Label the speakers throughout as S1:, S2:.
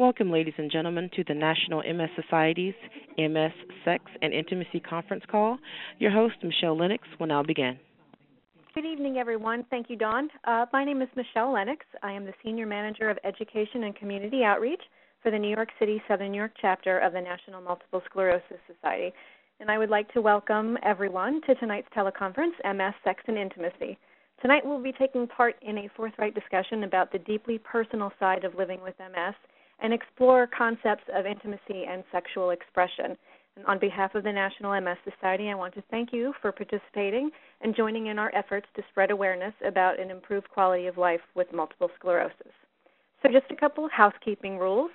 S1: Welcome, ladies and gentlemen, to the National MS Society's MS, Sex, and Intimacy Conference Call. Your host, Michelle Lennox, will now begin.
S2: Good evening, everyone. Thank you, Dawn. My name is Michelle Lennox. I am the Senior Manager of Education and Community Outreach for the New York City Southern New York chapter of the National Multiple Sclerosis Society. And I would like to welcome everyone to tonight's teleconference, MS, Sex, and Intimacy. Tonight we'll be taking part in a forthright discussion about the deeply personal side of living with MS and explore concepts of intimacy and sexual expression. And on behalf of the National MS Society, I want to thank you for participating and joining in our efforts to spread awareness about an improved quality of life with multiple sclerosis. So just a couple of housekeeping rules.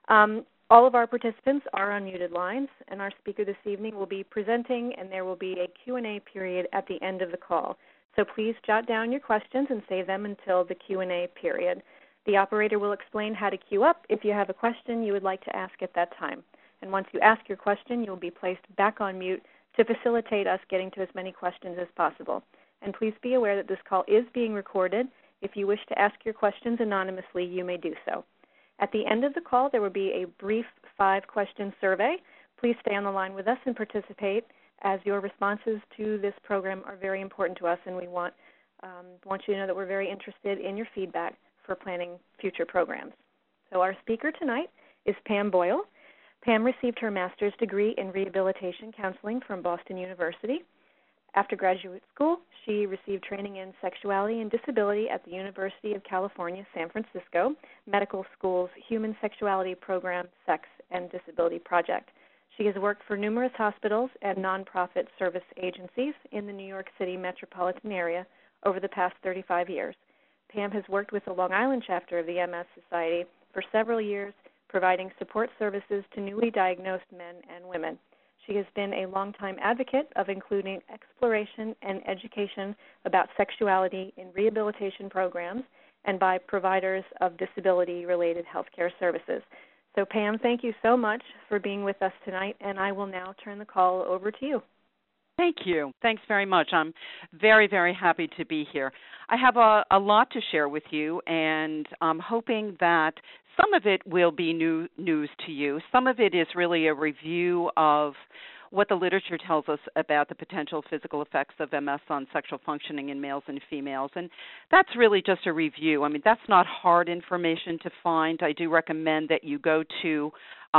S2: All of our participants are on muted lines, and our speaker this evening will be presenting, and there will be a Q&A period at the end of the call. So please jot down your questions and save them until the Q&A period. The operator will explain how to queue up if you have a question you would like to ask at that time. And once you ask your question, you'll be placed back on mute to facilitate us getting to as many questions as possible. And please be aware that this call is being recorded. If you wish to ask your questions anonymously, you may do so. At the end of the call, there will be a brief 5-question survey. Please stay on the line with us and participate, as your responses to this program are very important to us, and we want you to know that we're very interested in your feedback for planning future programs. So our speaker tonight is Pam Boyle. Pam received her master's degree in rehabilitation counseling from Boston University. After graduate school, she received training in sexuality and disability at the University of California, San Francisco Medical School's Human Sexuality Program, Sex and Disability Project. She has worked for numerous hospitals and nonprofit service agencies in the New York City metropolitan area over the past 35 years. Pam has worked with the Long Island chapter of the MS Society for several years, providing support services to newly diagnosed men and women. She has been a longtime advocate of including exploration and education about sexuality in rehabilitation programs and by providers of disability-related healthcare services. So, Pam, thank you so much for being with us tonight, and I will now turn the call over to you.
S3: Thank you. Thanks very much. I'm very, very happy to be here. I have a lot to share with you, and I'm hoping that some of it will be new news to you. Some of it is really a review of what the literature tells us about the potential physical effects of MS on sexual functioning in males and females. And that's really just a review. I mean, that's not hard information to find. I do recommend that you go to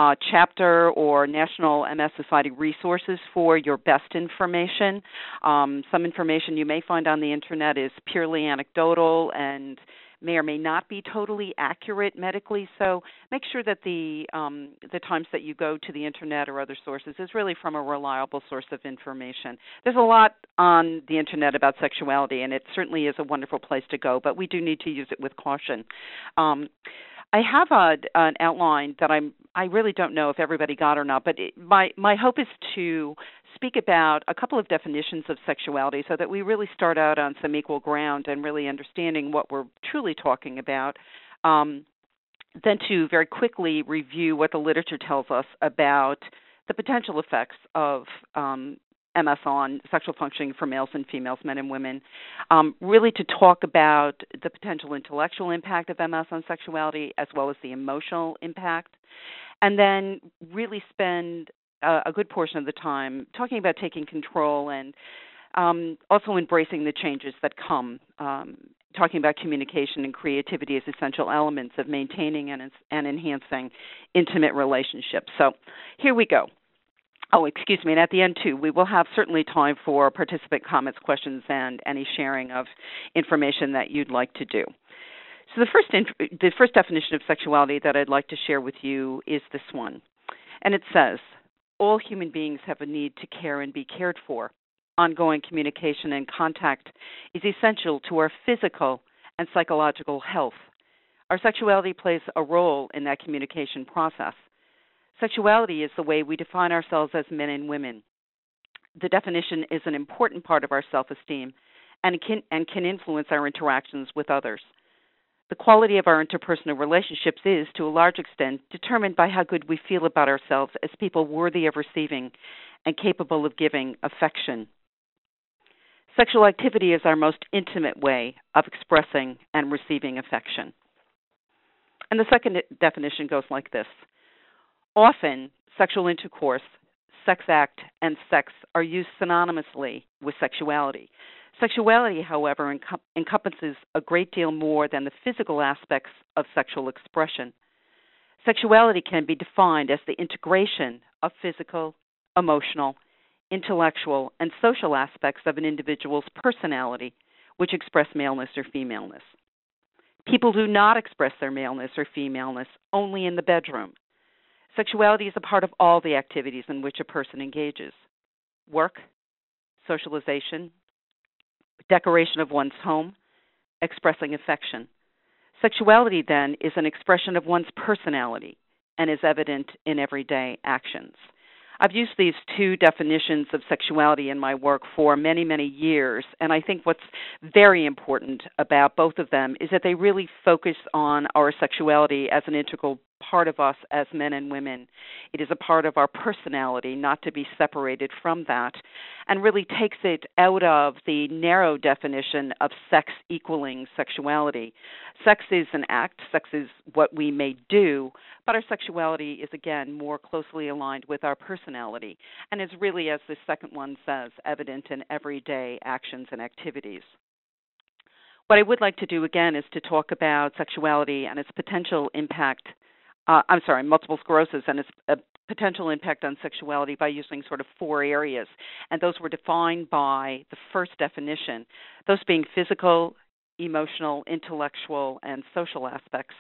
S3: chapter or National MS Society resources for your best information. Some information you may find on the Internet is purely anecdotal and may or may not be totally accurate medically, so make sure that the times that you go to the Internet or other sources is really from a reliable source of information. There's a lot on the Internet about sexuality, and it certainly is a wonderful place to go, but we do need to use it with caution. I have an outline that I really don't know if everybody got or not, but my hope is to speak about a couple of definitions of sexuality so that we really start out on some equal ground and really understanding what we're truly talking about. Then to very quickly review what the literature tells us about the potential effects of MS on sexual functioning for males and females, men and women, really to talk about the potential intellectual impact of MS on sexuality as well as the emotional impact, and then really spend a good portion of the time talking about taking control and also embracing the changes that come, talking about communication and creativity as essential elements of maintaining and enhancing intimate relationships. So here we go. Oh, excuse me, and at the end, too, we will have certainly time for participant comments, questions, and any sharing of information that you'd like to do. So the first definition of sexuality that I'd like to share with you is this one, and it says, all human beings have a need to care and be cared for. Ongoing communication and contact is essential to our physical and psychological health. Our sexuality plays a role in that communication process. Sexuality is the way we define ourselves as men and women. The definition is an important part of our self-esteem and can influence our interactions with others. The quality of our interpersonal relationships is, to a large extent, determined by how good we feel about ourselves as people worthy of receiving and capable of giving affection. Sexual activity is our most intimate way of expressing and receiving affection. And the second definition goes like this. Often, sexual intercourse, sex act, and sex are used synonymously with sexuality. Sexuality, however, encompasses a great deal more than the physical aspects of sexual expression. Sexuality can be defined as the integration of physical, emotional, intellectual, and social aspects of an individual's personality, which express maleness or femaleness. People do not express their maleness or femaleness only in the bedroom. Sexuality is a part of all the activities in which a person engages: work, socialization, decoration of one's home, expressing affection. Sexuality, then, is an expression of one's personality and is evident in everyday actions. I've used these two definitions of sexuality in my work for many, many years, and I think what's very important about both of them is that they really focus on our sexuality as an integral part of us as men and women. It is a part of our personality, not to be separated from that, and really takes it out of the narrow definition of sex equaling sexuality. Sex is an act, sex is what we may do, but our sexuality is, again, more closely aligned with our personality and is really, as the second one says, evident in everyday actions and activities. What I would like to do, again, is to talk about sexuality and its potential impact multiple sclerosis and its potential impact on sexuality by using sort of four areas. And those were defined by the first definition, those being physical, emotional, intellectual, and social aspects,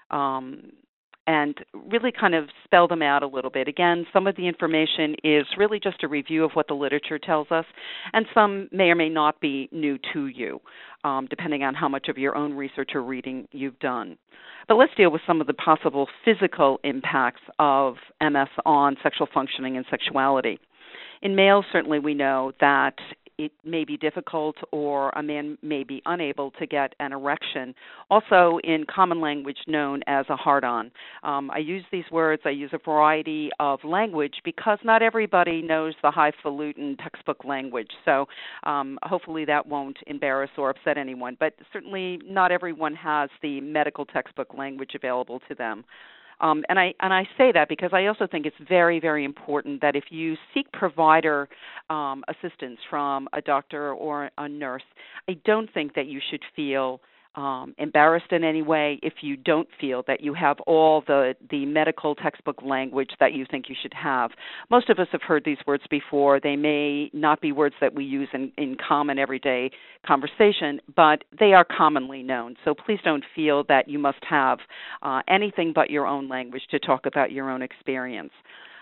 S3: and really kind of spell them out a little bit. Again, some of the information is really just a review of what the literature tells us, and some may or may not be new to you, depending on how much of your own research or reading you've done. But let's deal with some of the possible physical impacts of MS on sexual functioning and sexuality. In males, certainly we know that it may be difficult or a man may be unable to get an erection, also in common language known as a hard-on. I use these words, I use a variety of language because not everybody knows the highfalutin textbook language, so hopefully that won't embarrass or upset anyone, but certainly not everyone has the medical textbook language available to them. And I say that because I also think it's very, very important that if you seek provider assistance from a doctor or a nurse, I don't think that you should feel embarrassed in any way if you don't feel that you have all the medical textbook language that you think you should have. Most of us have heard these words before. They may not be words that we use in common everyday conversation, but they are commonly known. So please don't feel that you must have anything but your own language to talk about your own experience.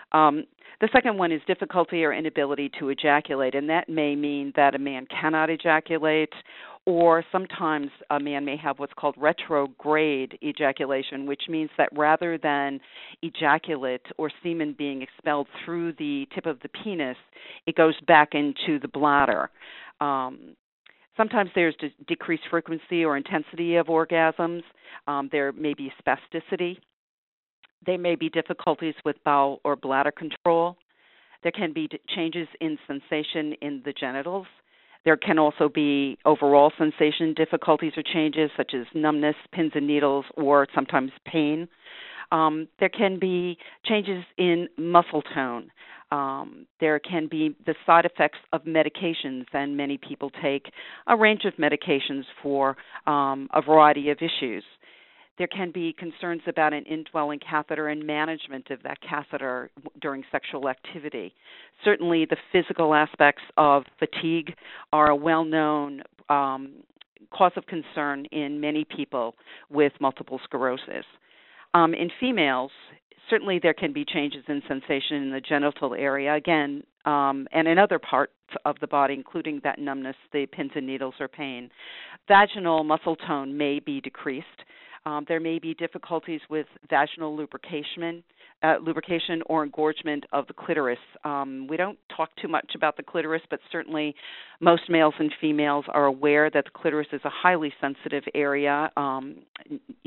S3: The second one is difficulty or inability to ejaculate, and that may mean that a man cannot ejaculate, or sometimes a man may have what's called retrograde ejaculation, which means that rather than ejaculate or semen being expelled through the tip of the penis, it goes back into the bladder. Sometimes there's decreased frequency or intensity of orgasms. There may be spasticity. There may be difficulties with bowel or bladder control. There can be changes in sensation in the genitals. There can also be overall sensation difficulties or changes such as numbness, pins and needles, or sometimes pain. There can be changes in muscle tone. There can be the side effects of medications, and many people take a range of medications for a variety of issues. There can be concerns about an indwelling catheter and management of that catheter during sexual activity. Certainly the physical aspects of fatigue are a well-known cause of concern in many people with multiple sclerosis. In females, certainly there can be changes in sensation in the genital area, again, and in other parts of the body, including that numbness, the pins and needles, or pain. Vaginal muscle tone may be decreased. There may be difficulties with vaginal lubrication or engorgement of the clitoris. We don't talk too much about the clitoris, but certainly most males and females are aware that the clitoris is a highly sensitive area in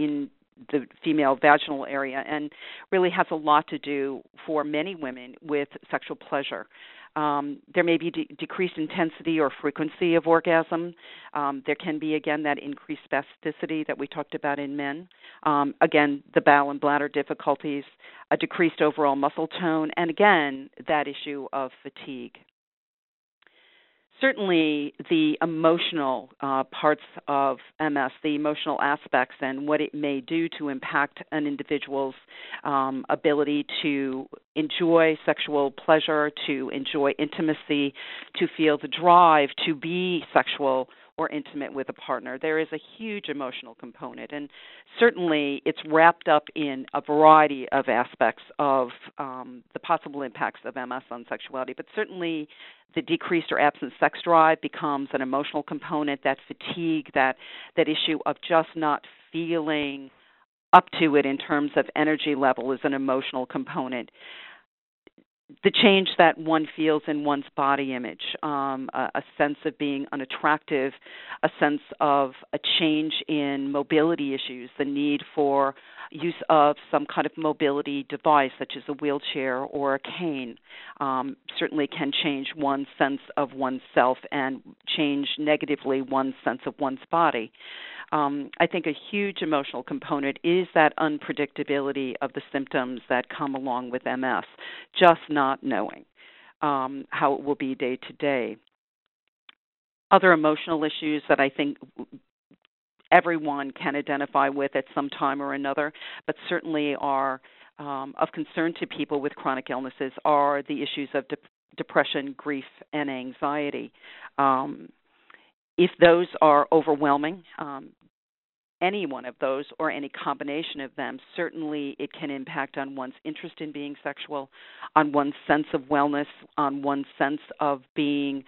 S3: the female vaginal area, and really has a lot to do for many women with sexual pleasure. There may be decreased intensity or frequency of orgasm. There can be, again, that increased spasticity that we talked about in men. Again, the bowel and bladder difficulties, a decreased overall muscle tone, and again, that issue of fatigue. Certainly, the emotional parts of MS, the emotional aspects, and what it may do to impact an individual's ability to enjoy sexual pleasure, to enjoy intimacy, to feel the drive to be sexual or intimate with a partner. There is a huge emotional component, and certainly it's wrapped up in a variety of aspects of the possible impacts of MS on sexuality, but certainly the decreased or absent sex drive becomes an emotional component, that fatigue, that issue of just not feeling up to it in terms of energy level is an emotional component. The change that one feels in one's body image, a sense of being unattractive, a sense of a change in mobility issues, the need for use of some kind of mobility device such as a wheelchair or a cane, certainly can change one's sense of oneself and change negatively one's sense of one's body. I think a huge emotional component is that unpredictability of the symptoms that come along with MS, just not knowing how it will be day to day. Other emotional issues that I think everyone can identify with at some time or another, but certainly are of concern to people with chronic illnesses, are the issues of depression, grief, and anxiety. If those are overwhelming, any one of those or any combination of them, certainly it can impact on one's interest in being sexual, on one's sense of wellness, on one's sense of being,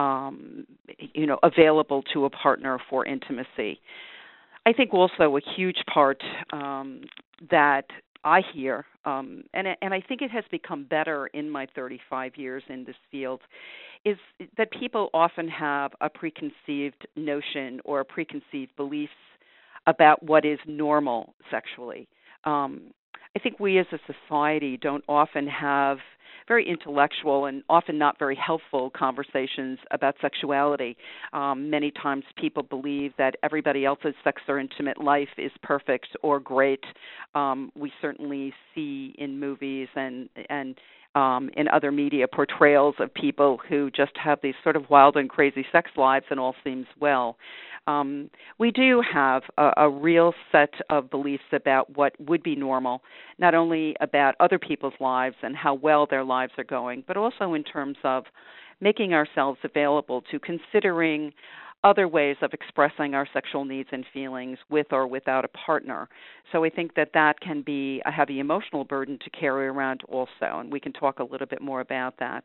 S3: available to a partner for intimacy. I think also a huge part that I hear, and I think it has become better in my 35 years in this field, is that people often have a preconceived notion or preconceived beliefs about what is normal sexually. I think we as a society don't often have very intellectual and often not very helpful conversations about sexuality. Many times people believe that everybody else's sex or intimate life is perfect or great. We certainly see in movies and in other media portrayals of people who just have these sort of wild and crazy sex lives and all seems well. We do have a real set of beliefs about what would be normal, not only about other people's lives and how well their lives are going, but also in terms of making ourselves available to considering other ways of expressing our sexual needs and feelings with or without a partner. So I think that can be a heavy emotional burden to carry around also, and we can talk a little bit more about that.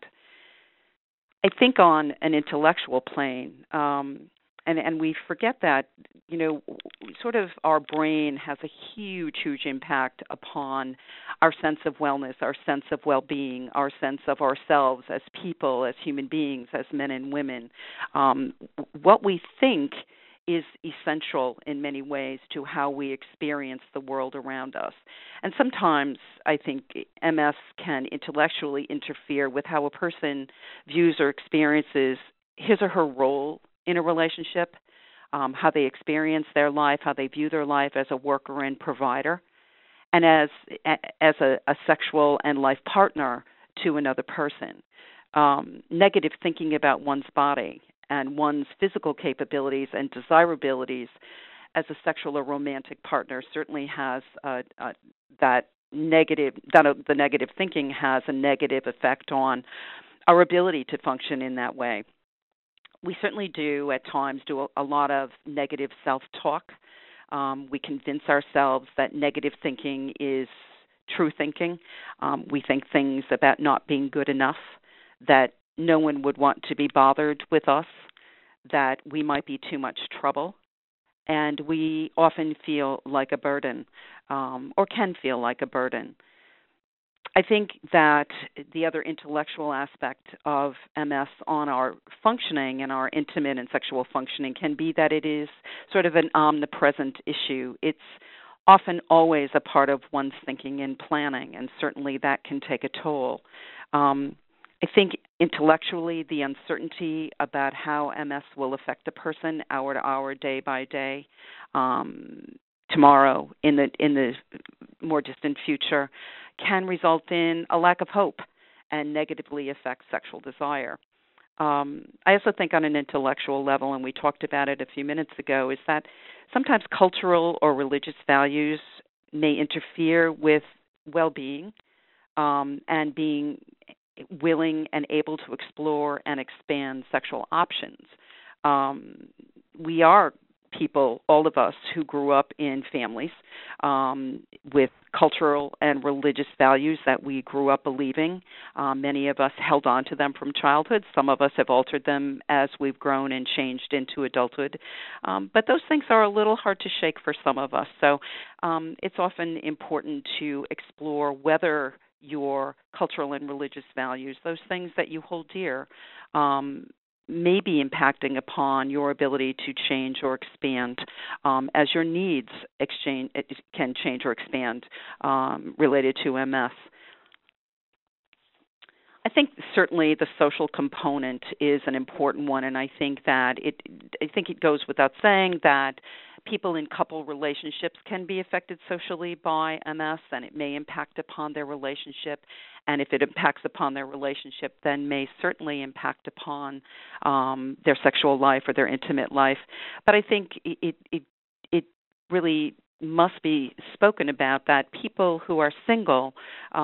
S3: I think on an intellectual plane, and we forget that, sort of our brain has a huge, huge impact upon our sense of wellness, our sense of well-being, our sense of ourselves as people, as human beings, as men and women. What we think is essential in many ways to how we experience the world around us. And sometimes I think MS can intellectually interfere with how a person views or experiences his or her role in a relationship, how they experience their life, how they view their life as a worker and provider, and as a sexual and life partner to another person. Negative thinking about one's body and one's physical capabilities and desirabilities as a sexual or romantic partner certainly has the negative thinking has a negative effect on our ability to function in that way. We certainly do at times do a lot of negative self-talk. We convince ourselves that negative thinking is true thinking. We think things about not being good enough, that no one would want to be bothered with us, that we might be too much trouble, and we often feel like a burden or can feel like a burden. I think that the other intellectual aspect of MS on our functioning and our intimate and sexual functioning can be that it is sort of an omnipresent issue. It's often always a part of one's thinking and planning, and certainly that can take a toll. I think intellectually, the uncertainty about how MS will affect a person hour to hour, day by day, tomorrow, in the more distant future, can result in a lack of hope and negatively affect sexual desire. I also think on an intellectual level, and we talked about it a few minutes ago, is that sometimes cultural or religious values may interfere with well-being and being willing and able to explore and expand sexual options. We are people, all of us, who grew up in families with cultural and religious values that we grew up believing. Many of us held on to them from childhood. Some of us have altered them as we've grown and changed into adulthood. But those things are a little hard to shake for some of us. So it's often important to explore whether your cultural and religious values, those things that you hold dear, may be impacting upon your ability to change or expand as your needs can change or expand related to MS. I think certainly the social component is an important one, and I think it goes without saying that people in couple relationships can be affected socially by MS, and it may impact upon their relationship. And if it impacts upon their relationship, then may certainly impact upon their sexual life or their intimate life. But I think it really must be spoken about that people who are single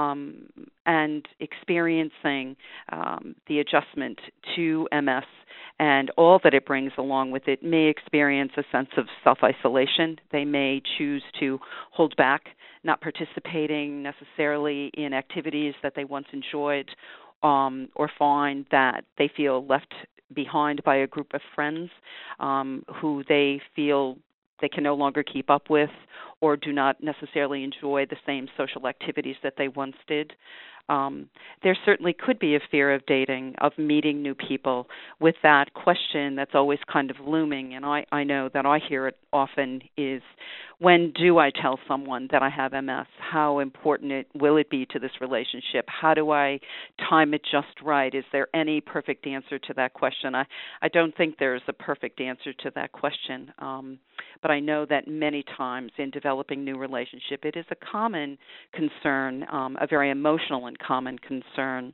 S3: and experiencing the adjustment to MS and all that it brings along with it may experience a sense of self-isolation. They may choose to hold back, not participating necessarily in activities that they once enjoyed, or find that they feel left behind by a group of friends who they feel they can no longer keep up with or do not necessarily enjoy the same social activities that they once did. There certainly could be a fear of dating, of meeting new people, with that question that's always kind of looming, and I know that I hear it often, is when do I tell someone that I have MS? How important will it be to this relationship? How do I time it just right? Is there any perfect answer to that question? I don't think there's a perfect answer to that question, but I know that many times in developing new relationship, it is a common concern, a very emotional and common concern.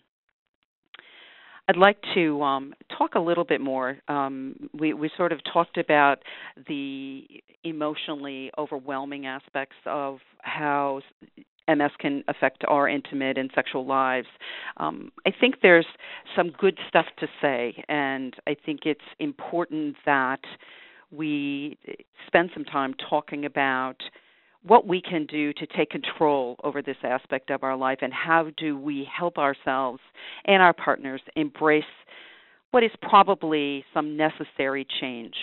S3: I'd like to talk a little bit more. We sort of talked about the emotionally overwhelming aspects of how MS can affect our intimate and sexual lives. I think there's some good stuff to say, and I think it's important that we spend some time talking about what we can do to take control over this aspect of our life, and how do we help ourselves and our partners embrace what is probably some necessary change.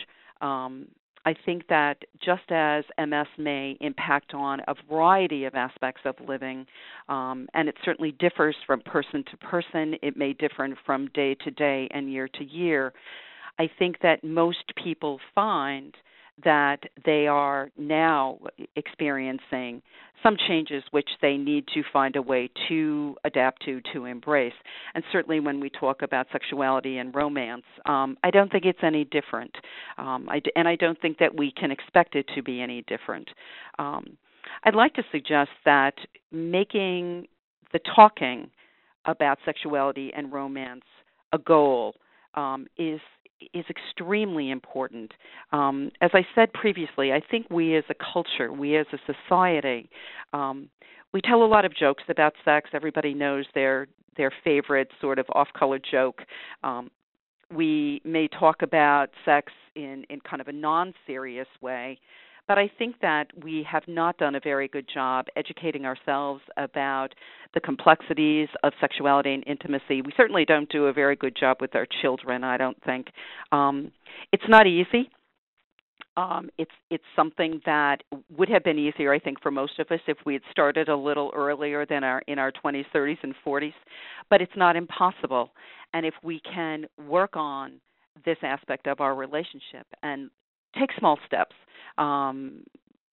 S3: I think that just as MS may impact on a variety of aspects of living, and it certainly differs from person to person, it may differ from day to day and year to year, I think that most people find that they are now experiencing some changes which they need to find a way to adapt to embrace. And certainly when we talk about sexuality and romance, I don't think it's any different. And I don't think that we can expect it to be any different. I'd like to suggest that making the talking about sexuality and romance a goal is extremely important. As I said previously, I think we as a culture, we as a society, we tell a lot of jokes about sex. Everybody knows their favorite sort of off-color joke. We may talk about sex in kind of a non-serious way, but I think that we have not done a very good job educating ourselves about the complexities of sexuality and intimacy. We certainly don't do a very good job with our children, I don't think. It's not easy. It's something that would have been easier, I think, for most of us if we had started a little earlier than in our 20s, 30s, and 40s. But it's not impossible. And if we can work on this aspect of our relationship and take small steps,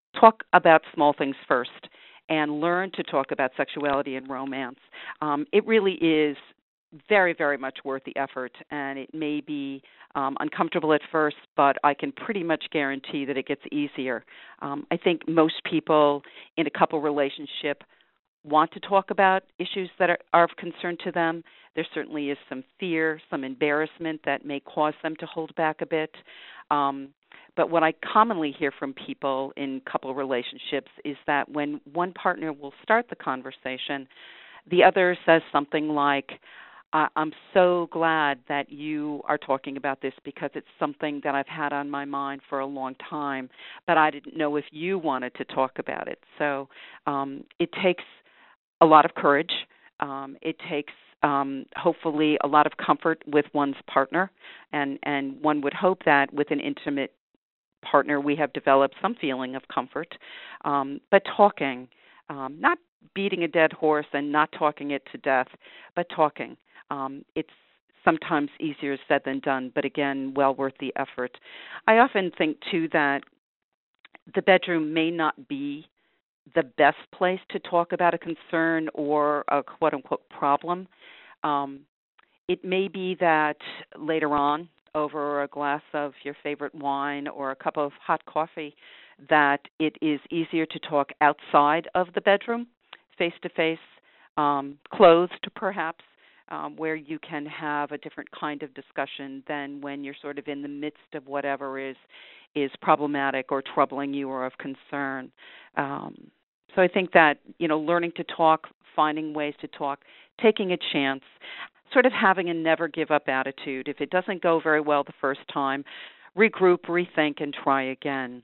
S3: talk about small things first and learn to talk about sexuality and romance. It really is very, very much worth the effort, and it may be uncomfortable at first, but I can pretty much guarantee that it gets easier. I think most people in a couple relationship want to talk about issues that are of concern to them. There certainly is some fear, some embarrassment that may cause them to hold back a bit. But what I commonly hear from people in couple relationships is that when one partner will start the conversation, the other says something like, I'm so glad that you are talking about this because it's something that I've had on my mind for a long time, but I didn't know if you wanted to talk about it. So it takes a lot of courage. It takes hopefully a lot of comfort with one's partner, and one would hope that with an intimate partner we have developed some feeling of comfort. But talking, not beating a dead horse and not talking it to death, but talking. It's sometimes easier said than done, but again, well worth the effort. I often think, too, that the bedroom may not be the best place to talk about a concern or a quote-unquote problem. It may be that later on, over a glass of your favorite wine or a cup of hot coffee, that it is easier to talk outside of the bedroom, face-to-face, clothed perhaps, where you can have a different kind of discussion than when you're sort of in the midst of whatever is problematic or troubling you or of concern. So I think that, learning to talk, finding ways to talk, taking a chance, sort of having a never give up attitude. If it doesn't go very well the first time, regroup, rethink, and try again.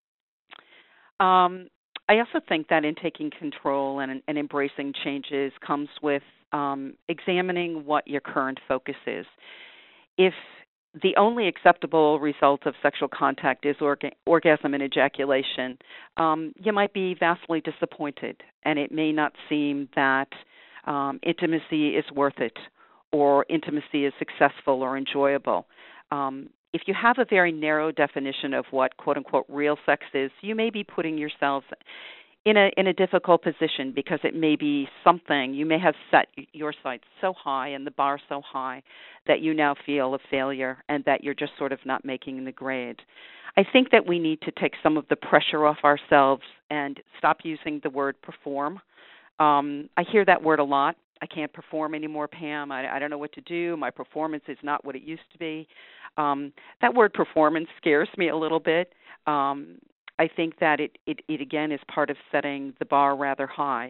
S3: I also think that in taking control and embracing changes comes with examining what your current focus is. If the only acceptable result of sexual contact is orgasm and ejaculation, you might be vastly disappointed, and it may not seem that intimacy is worth it or intimacy is successful or enjoyable. If you have a very narrow definition of what quote-unquote real sex is, you may be putting yourselves in a difficult position because it may be something, you may have set your sights so high and the bar so high that you now feel a failure and that you're just sort of not making the grade. I think that we need to take some of the pressure off ourselves and stop using the word perform. I hear that word a lot. I can't perform anymore, Pam. I don't know what to do. My performance is not what it used to be. That word performance scares me a little bit. I think that it again is part of setting the bar rather high.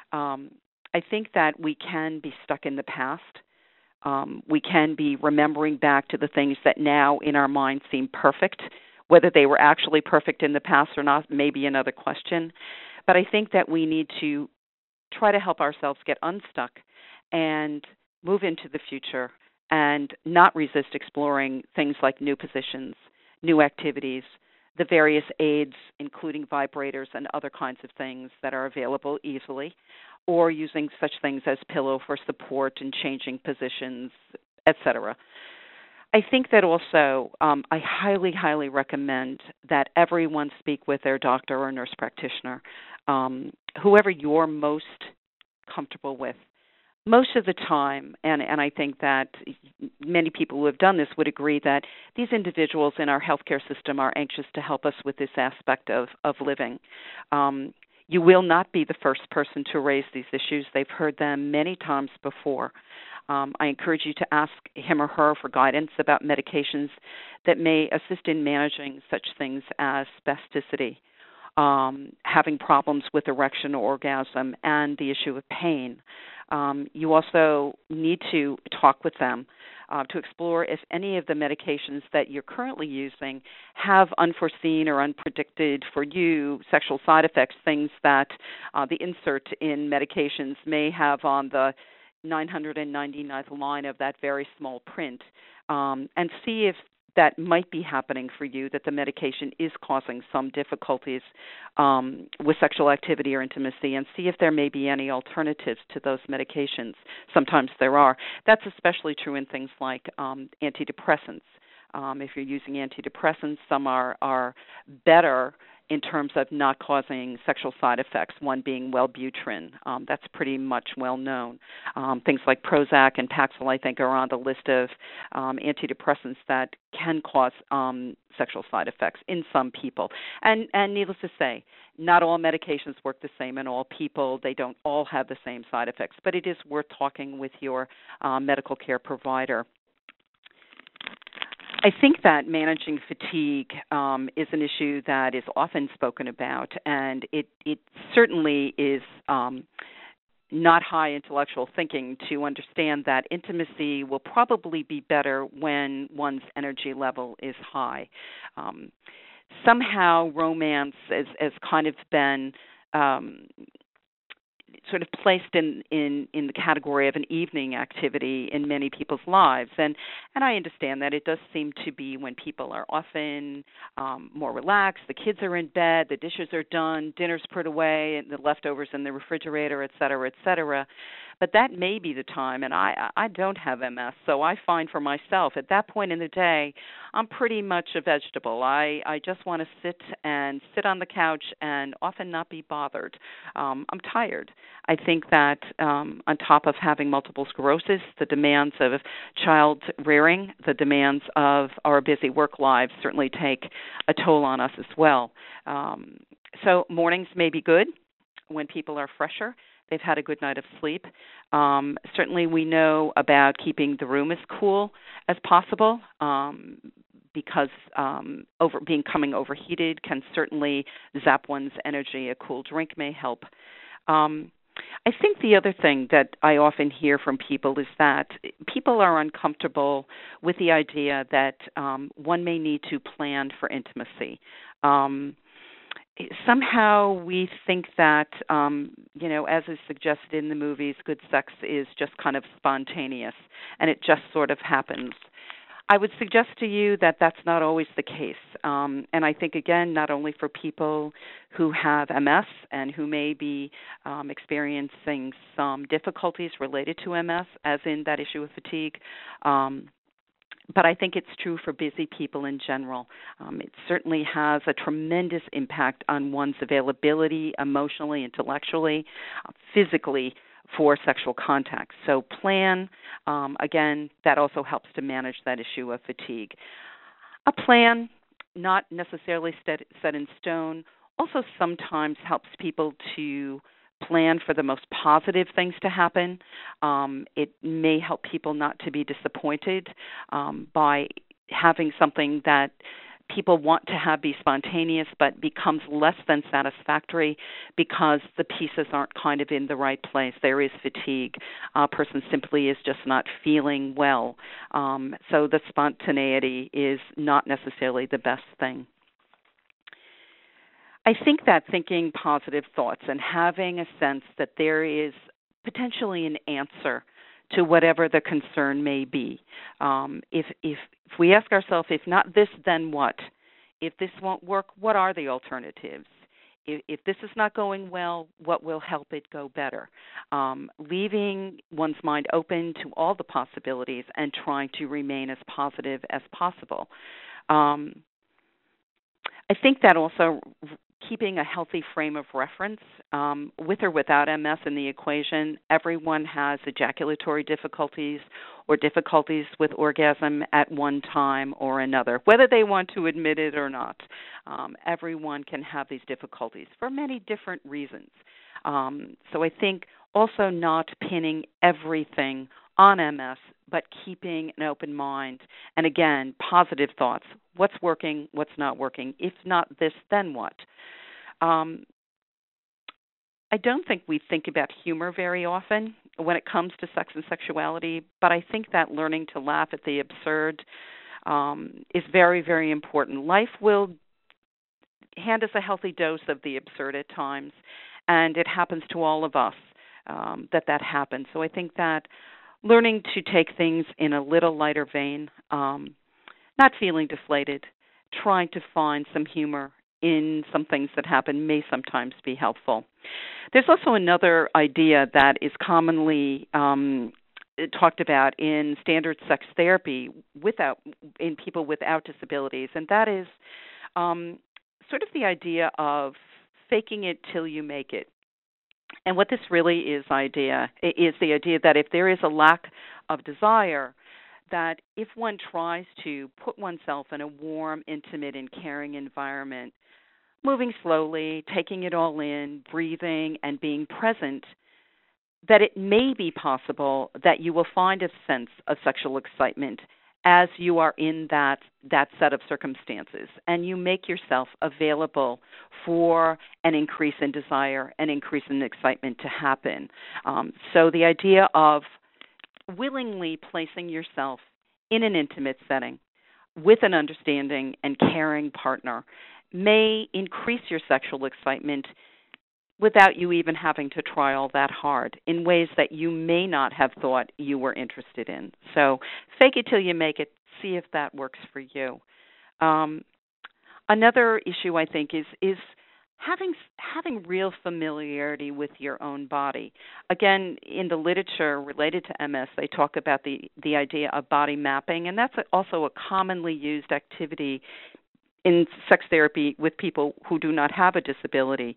S3: I think that we can be stuck in the past. We can be remembering back to the things that now in our mind seem perfect. Whether they were actually perfect in the past or not may be another question. But I think that we need to try to help ourselves get unstuck and move into the future and not resist exploring things like new positions, new activities, the various aids, including vibrators and other kinds of things that are available easily, or using such things as pillow for support and changing positions, etc. I think that also I highly, highly recommend that everyone speak with their doctor or nurse practitioner, whoever you're most comfortable with. Most of the time, and I think that many people who have done this would agree that these individuals in our healthcare system are anxious to help us with this aspect of living. You will not be the first person to raise these issues. They've heard them many times before. I encourage you to ask him or her for guidance about medications that may assist in managing such things as spasticity, having problems with erection or orgasm, and the issue of pain. You also need to talk with them to explore if any of the medications that you're currently using have unforeseen or unpredicted for you sexual side effects, things that the insert in medications may have on the 999th line of that very small print, and see if that might be happening for you, that the medication is causing some difficulties with sexual activity or intimacy, and see if there may be any alternatives to those medications. Sometimes there are. That's especially true in things like antidepressants. If you're using antidepressants, some are better in terms of not causing sexual side effects, one being Wellbutrin. That's pretty much well known. Things like Prozac and Paxil, I think, are on the list of antidepressants that can cause sexual side effects in some people. And needless to say, not all medications work the same in all people. They don't all have the same side effects, but it is worth talking with your medical care provider. I think that managing fatigue is an issue that is often spoken about, and it certainly is not high intellectual thinking to understand that intimacy will probably be better when one's energy level is high. Somehow romance has kind of been sort of placed in the category of an evening activity in many people's lives. And I understand that it does seem to be when people are often more relaxed, the kids are in bed, the dishes are done, dinner's put away, and the leftovers in the refrigerator, et cetera, et cetera. But that may be the time, and I don't have MS, so I find for myself at that point in the day, I'm pretty much a vegetable. I just want to sit on the couch and often not be bothered. I'm tired. I think that on top of having multiple sclerosis, the demands of child rearing, the demands of our busy work lives certainly take a toll on us as well. So mornings may be good when people are fresher. They've had a good night of sleep. Certainly we know about keeping the room as cool as possible because becoming overheated can certainly zap one's energy. A cool drink may help. I think the other thing that I often hear from people is that people are uncomfortable with the idea that one may need to plan for intimacy. Somehow we think that, as is suggested in the movies, good sex is just kind of spontaneous, and it just sort of happens. I would suggest to you that that's not always the case. And I think, again, not only for people who have MS and who may be experiencing some difficulties related to MS, as in that issue of fatigue, but I think it's true for busy people in general. It certainly has a tremendous impact on one's availability emotionally, intellectually, physically for sexual contact. So plan, again, that also helps to manage that issue of fatigue. A plan, not necessarily set in stone, also sometimes helps people to plan for the most positive things to happen. It may help people not to be disappointed by having something that people want to have be spontaneous but becomes less than satisfactory because the pieces aren't kind of in the right place. There is fatigue. A person simply is just not feeling well. So the spontaneity is not necessarily the best thing. I think that thinking positive thoughts and having a sense that there is potentially an answer to whatever the concern may be. If we ask ourselves, if not this, then what? If this won't work, what are the alternatives? If this is not going well, what will help it go better? Leaving one's mind open to all the possibilities and trying to remain as positive as possible. I think that also keeping a healthy frame of reference, with or without MS in the equation, everyone has ejaculatory difficulties or difficulties with orgasm at one time or another, whether they want to admit it or not. Everyone can have these difficulties for many different reasons. So I think also not pinning everything on MS, but keeping an open mind. And again, positive thoughts. What's working, what's not working? If not this, then what? I don't think we think about humor very often when it comes to sex and sexuality, but I think that learning to laugh at the absurd is very, very important. Life will hand us a healthy dose of the absurd at times, and it happens to all of us that happens. So I think that learning to take things in a little lighter vein, not feeling deflated, trying to find some humor in some things that happen may sometimes be helpful. There's also another idea that is commonly talked about in standard sex therapy in people without disabilities, and that is sort of the idea of faking it till you make it. And what this really is the idea that if there is a lack of desire, that if one tries to put oneself in a warm, intimate, and caring environment, moving slowly, taking it all in, breathing, and being present, that it may be possible that you will find a sense of sexual excitement as you are in that set of circumstances, and you make yourself available for an increase in desire, an increase in excitement to happen. So the idea of willingly placing yourself in an intimate setting with an understanding and caring partner may increase your sexual excitement without you even having to try all that hard in ways that you may not have thought you were interested in. So fake it till you make it. See if that works for you. Another issue, I think, is having real familiarity with your own body. Again, in the literature related to MS, they talk about the idea of body mapping, and that's also a commonly used activity in sex therapy with people who do not have a disability.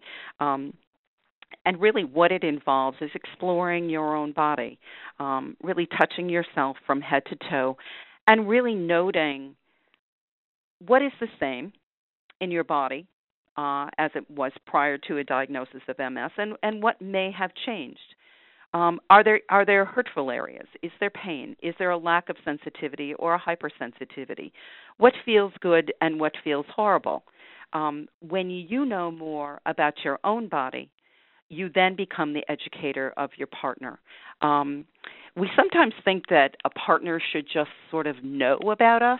S3: And really what it involves is exploring your own body, really touching yourself from head to toe, and really noting what is the same in your body as it was prior to a diagnosis of MS, and what may have changed. Are there hurtful areas? Is there pain? Is there a lack of sensitivity or a hypersensitivity? What feels good and what feels horrible? When you know more about your own body, you then become the educator of your partner. We sometimes think that a partner should just sort of know about us.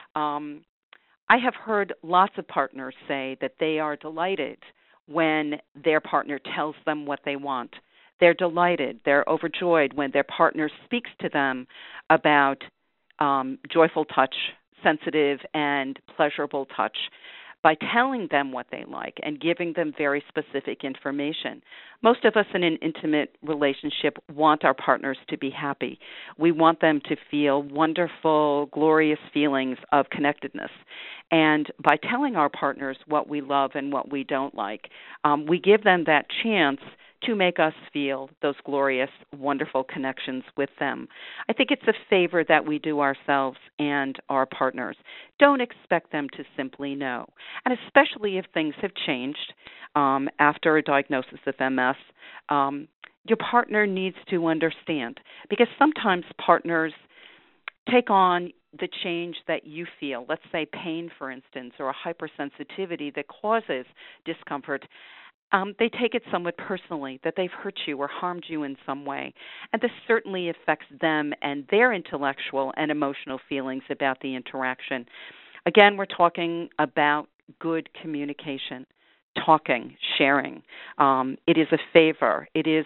S3: I have heard lots of partners say that they are delighted when their partner tells them what they want. They're delighted, they're overjoyed when their partner speaks to them about joyful touch, sensitive and pleasurable touch, by telling them what they like and giving them very specific information. Most of us in an intimate relationship want our partners to be happy. We want them to feel wonderful, glorious feelings of connectedness. And by telling our partners what we love and what we don't like, we give them that chance to make us feel those glorious, wonderful connections with them. I think it's a favor that we do ourselves and our partners. Don't expect them to simply know. And especially if things have changed after a diagnosis of MS, your partner needs to understand. Because sometimes partners take on the change that you feel, let's say pain, for instance, or a hypersensitivity that causes discomfort. They take it somewhat personally, that they've hurt you or harmed you in some way. And this certainly affects them and their intellectual and emotional feelings about the interaction. Again, we're talking about good communication, talking, sharing. It is a favor. It is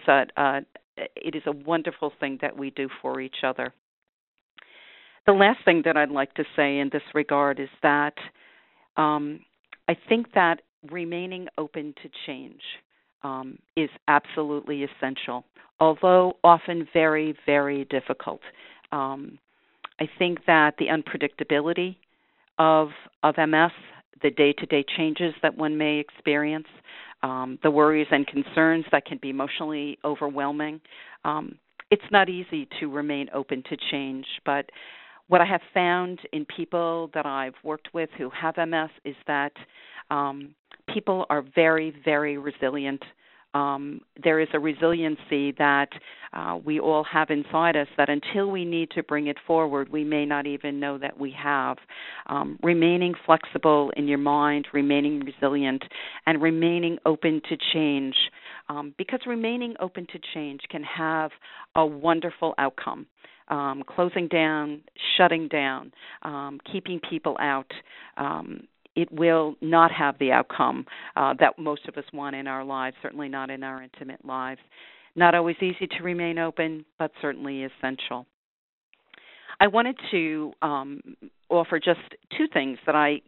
S3: a wonderful thing that we do for each other. The last thing that I'd like to say in this regard is that I think that remaining open to change is absolutely essential, although often very, very difficult. I think that the unpredictability of MS, the day-to-day changes that one may experience, the worries and concerns that can be emotionally overwhelming, it's not easy to remain open to change. But what I have found in people that I've worked with who have MS is that people are very, very resilient. There is a resiliency that we all have inside us that until we need to bring it forward, we may not even know that we have. Remaining flexible in your mind, remaining resilient, and remaining open to change, because remaining open to change can have a wonderful outcome. Closing down, shutting down, keeping people out, it will not have the outcome that most of us want in our lives, certainly not in our intimate lives. Not always easy to remain open, but certainly essential. I wanted to offer just two things that I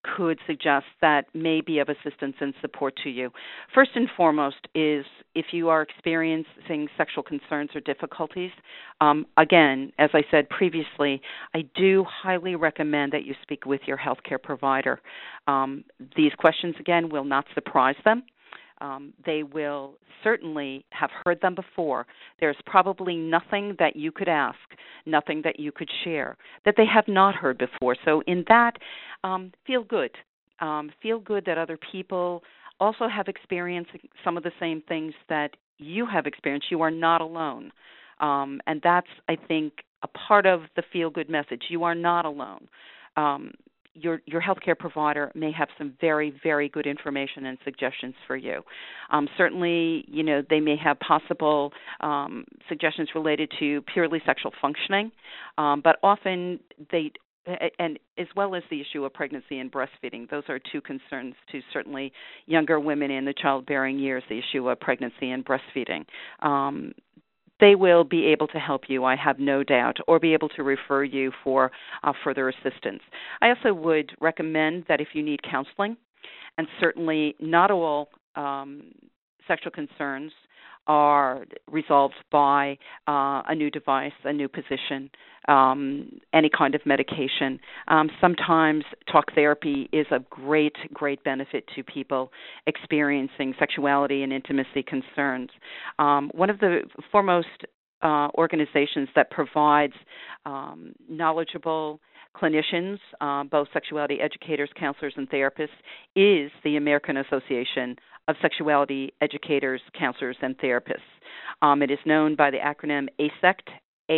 S3: could suggest that may be of assistance and support to you. First and foremost is if you are experiencing sexual concerns or difficulties, again, as I said previously, I do highly recommend that you speak with your healthcare provider. These questions, again, will not surprise them. They will certainly have heard them before. There's probably nothing that you could ask, nothing that you could share that they have not heard before. So in that, feel good. Feel good that other people also have experienced some of the same things that you have experienced. You are not alone. And that's, I think, a part of the feel-good message. You are not alone. Your healthcare provider may have some very, very good information and suggestions for you. Certainly, they may have possible suggestions related to purely sexual functioning, but often and as well as the issue of pregnancy and breastfeeding. Those are two concerns to certainly younger women in the childbearing years, the issue of pregnancy and breastfeeding. They will be able to help you, I have no doubt, or be able to refer you for further assistance. I also would recommend that if you need counseling, and certainly not all sexual concerns are resolved by a new device, a new position, any kind of medication. Sometimes talk therapy is of great, great benefit to people experiencing sexuality and intimacy concerns. One of the foremost organizations that provides knowledgeable clinicians, both sexuality educators, counselors, and therapists, is the American Association of Sexuality Educators, Counselors, and Therapists. It is known by the acronym AASECT,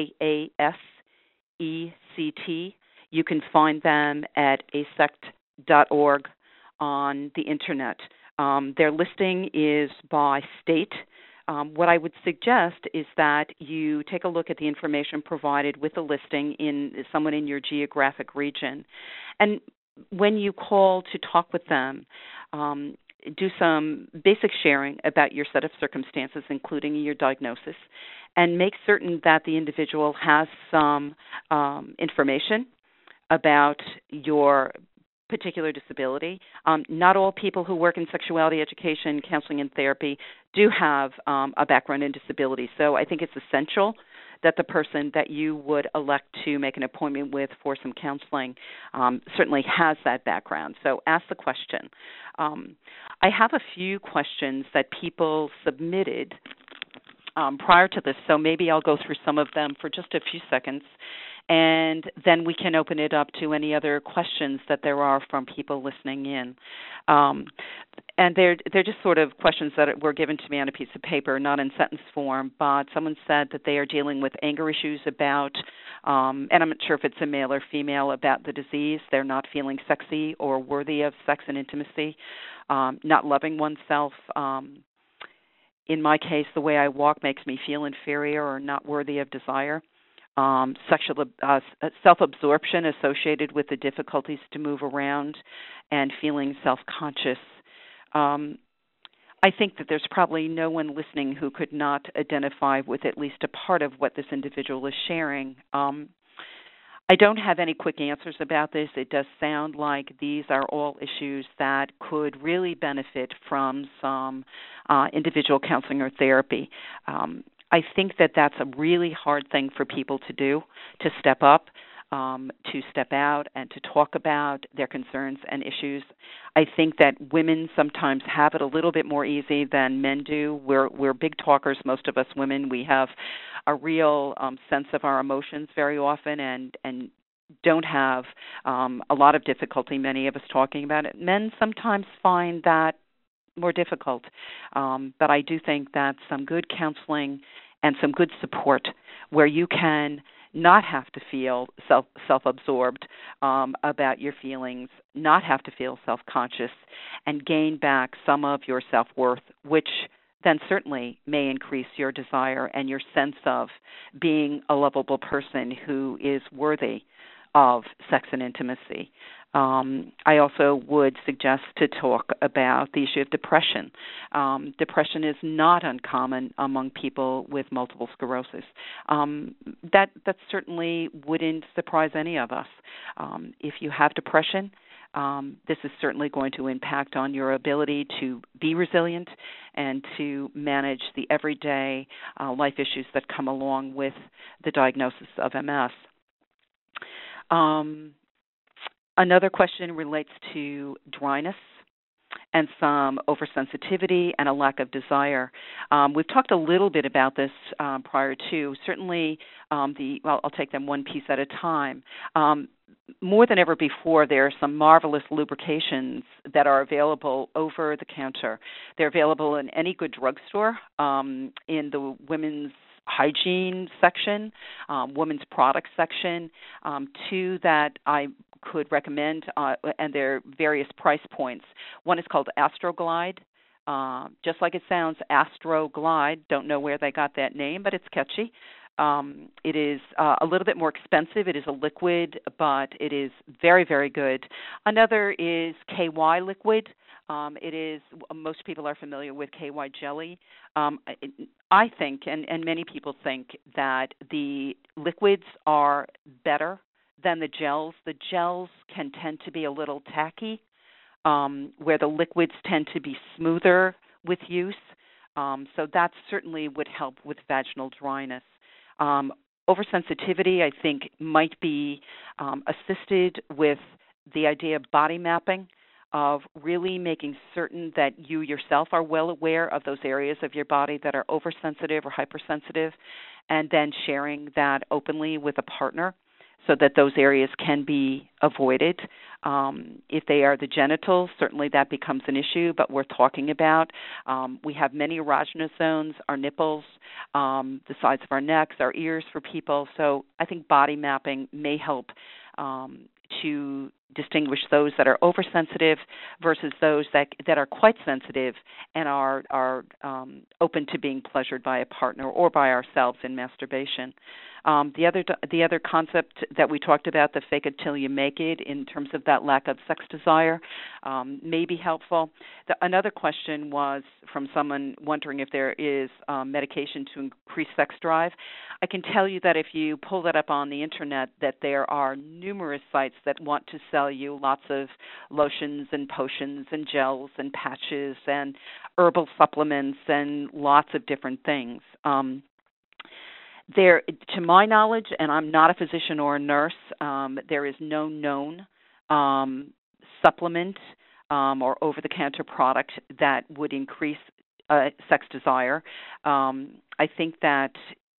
S3: AASECT. You can find them at asect.org on the Internet. Their listing is by state. What I would suggest is that you take a look at the information provided with the listing in someone in your geographic region. And when you call to talk with them, do some basic sharing about your set of circumstances, including your diagnosis, and make certain that the individual has some information about your particular disability. Not all people who work in sexuality education, counseling, and therapy do have a background in disability. So I think it's essential that the person that you would elect to make an appointment with for some counseling certainly has that background. So ask the question. I have a few questions that people submitted prior to this, so maybe I'll go through some of them for just a few seconds, and then we can open it up to any other questions that there are from people listening in. And they're just sort of questions that were given to me on a piece of paper, not in sentence form, but someone said that they are dealing with anger issues about, and I'm not sure if it's a male or female, about the disease. They're not feeling sexy or worthy of sex and intimacy, not loving oneself. In my case, the way I walk makes me feel inferior or not worthy of desire. Sexual self-absorption associated with the difficulties to move around and feeling self-conscious. I think that there's probably no one listening who could not identify with at least a part of what this individual is sharing. I don't have any quick answers about this. It does sound like these are all issues that could really benefit from some individual counseling or therapy. I think that that's a really hard thing for people to do, to step up, to step out and to talk about their concerns and issues. I think that women sometimes have it a little bit more easy than men do. We're big talkers, most of us women. We have a real sense of our emotions very often and don't have a lot of difficulty, many of us, talking about it. Men sometimes find that more difficult. But I do think that some good counseling and some good support where you can not have to feel self-absorbed about your feelings, not have to feel self-conscious, and gain back some of your self-worth, which then certainly may increase your desire and your sense of being a lovable person who is worthy of sex and intimacy. I also would suggest to talk about the issue of depression. Depression is not uncommon among people with multiple sclerosis. That certainly wouldn't surprise any of us. If you have depression, this is certainly going to impact on your ability to be resilient and to manage the everyday life issues that come along with the diagnosis of MS. Another question relates to dryness and some oversensitivity and a lack of desire. We've talked a little bit about this prior to. Certainly, I'll take them one piece at a time. More than ever before, there are some marvelous lubrications that are available over the counter. They're available in any good drugstore, in the women's hygiene section, women's products section, two that I could recommend, and there are various price points. One is called Astroglide. Just like it sounds, Astroglide. Don't know where they got that name, but it's catchy. It is a little bit more expensive. It is a liquid, but it is very, very good. Another is KY liquid. It is, most people are familiar with KY jelly. I think, and many people think, that the liquids are better than the gels. The gels can tend to be a little tacky, where the liquids tend to be smoother with use. So that certainly would help with vaginal dryness. Oversensitivity, I think, might be assisted with the idea of body mapping, of really making certain that you yourself are well aware of those areas of your body that are oversensitive or hypersensitive, and then sharing that openly with a partner so that those areas can be avoided. If they are the genitals, certainly that becomes an issue, but worth talking about. We have many erogenous zones, our nipples, the sides of our necks, our ears for people. So I think body mapping may help to distinguish those that are oversensitive versus those that are quite sensitive and are open to being pleasured by a partner or by ourselves in masturbation. The other concept that we talked about, the fake it till you make it, in terms of that lack of sex desire, may be helpful. Another question was from someone wondering if there is medication to increase sex drive. I can tell you that if you pull that up on the internet, that there are numerous sites that want to sell you lots of lotions and potions and gels and patches and herbal supplements and lots of different things. There, to my knowledge, and I'm not a physician or a nurse, there is no known supplement or over-the-counter product that would increase sex desire. I think that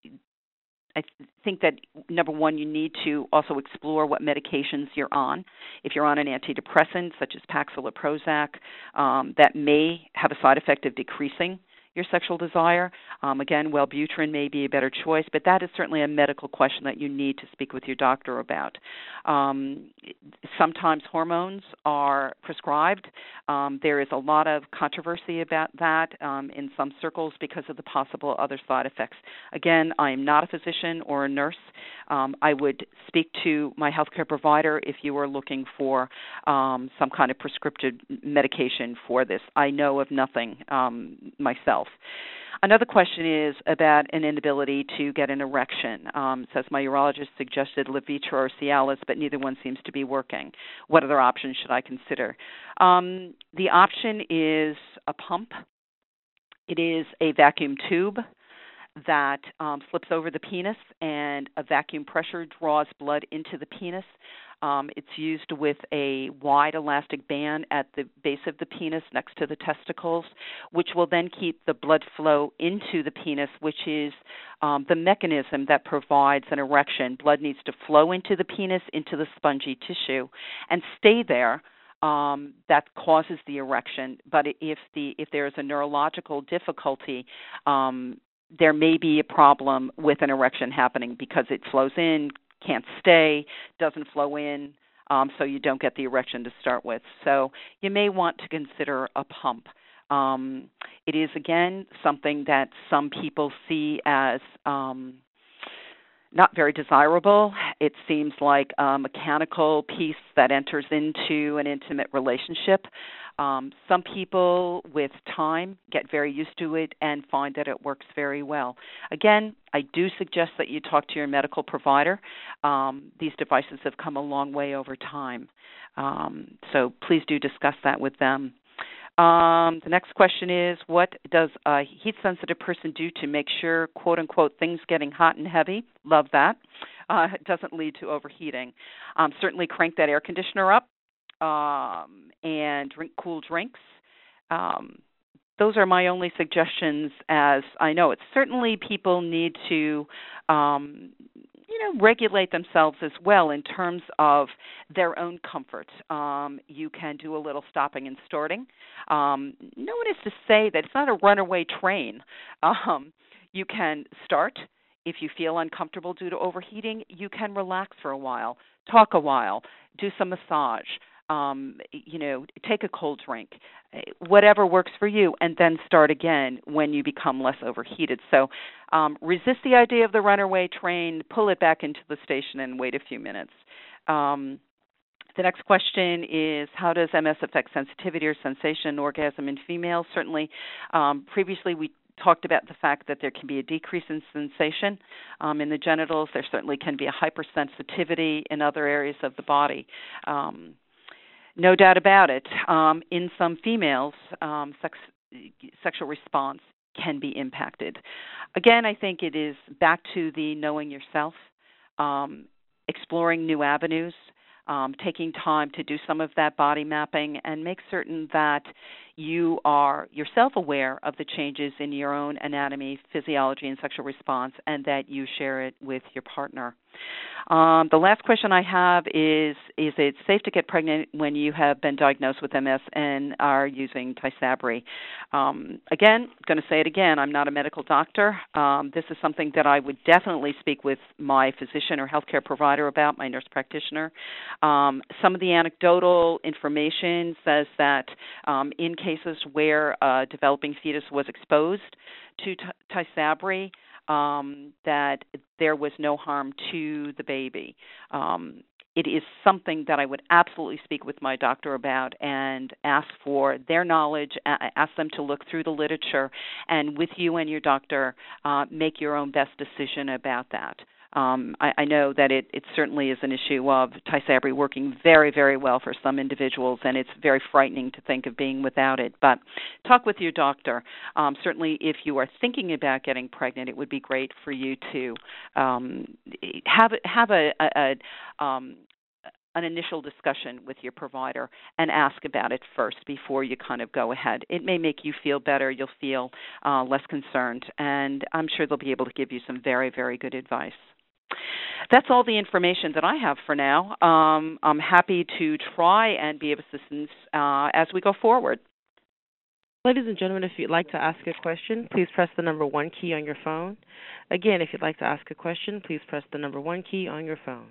S3: number one, you need to also explore what medications you're on. If you're on an antidepressant such as Paxil or Prozac, that may have a side effect of decreasing your sexual desire. Again, Wellbutrin may be a better choice, but that is certainly a medical question that you need to speak with your doctor about. Sometimes hormones are prescribed. There is a lot of controversy about that in some circles because of the possible other side effects. Again, I am not a physician or a nurse. I would speak to my healthcare provider if you are looking for some kind of prescriptive medication for this. I know of nothing myself. Another question is about an inability to get an erection. Says my urologist suggested Levitra or Cialis, but neither one seems to be working. What other options should I consider? The option is a pump. It is a vacuum tube that slips over the penis, and a vacuum pressure draws blood into the penis. It's used with a wide elastic band at the base of the penis next to the testicles, which will then keep the blood flow into the penis, which is the mechanism that provides an erection. Blood needs to flow into the penis, into the spongy tissue, and stay there. That causes the erection. But if there is a neurological difficulty, there may be a problem with an erection happening because it flows in, can't stay, doesn't flow in, so you don't get the erection to start with. So you may want to consider a pump. It is, again, something that some people see as not very desirable, it seems like a mechanical piece that enters into an intimate relationship. Some people with time get very used to it and find that it works very well. Again, I do suggest that you talk to your medical provider. These devices have come a long way over time. So please do discuss that with them. The next question is, what does a heat-sensitive person do to make sure, quote-unquote, things getting hot and heavy? Love that. It doesn't lead to overheating. Certainly crank that air conditioner up and drink cool drinks. Those are my only suggestions, as I know it's certainly people need to regulate themselves as well in terms of their own comfort. You can do a little stopping and starting. No one is to say that it's not a runaway train. You can start. If you feel uncomfortable due to overheating, you can relax for a while, talk a while, do some massage, take a cold drink, whatever works for you, and then start again when you become less overheated. So resist the idea of the runaway train, pull it back into the station, and wait a few minutes. The next question is, how does MS affect sensitivity or sensation and orgasm in females? Certainly, previously we talked about the fact that there can be a decrease in sensation in the genitals. There certainly can be a hypersensitivity in other areas of the body. No doubt about it. In some females, sexual response can be impacted. Again, I think it is back to the knowing yourself, exploring new avenues, taking time to do some of that body mapping, and make certain that you are yourself aware of the changes in your own anatomy, physiology, and sexual response, and that you share it with your partner. The last question I have is it safe to get pregnant when you have been diagnosed with MS and are using Tysabri? Again, going to say it again, I'm not a medical doctor. This is something that I would definitely speak with my physician or healthcare provider about, my nurse practitioner. Some of the anecdotal information says that in cases where a developing fetus was exposed to Tysabri, that there was no harm to the baby. It is something that I would absolutely speak with my doctor about and ask for their knowledge, ask them to look through the literature, and with you and your doctor, make your own best decision about that. I know that it certainly is an issue of Tysabri working very, very well for some individuals, and it's very frightening to think of being without it. But talk with your doctor. Certainly, if you are thinking about getting pregnant, it would be great for you to have an initial discussion with your provider and ask about it first before you kind of go ahead. It may make you feel better. You'll feel less concerned, and I'm sure they'll be able to give you some very, very good advice. That's all the information that I have for now. I'm happy to try and be of assistance as we go forward.
S1: Ladies and gentlemen, if you'd like to ask a question, please press the number 1 key on your phone. Again, if you'd like to ask a question, please press the number 1 key on your phone.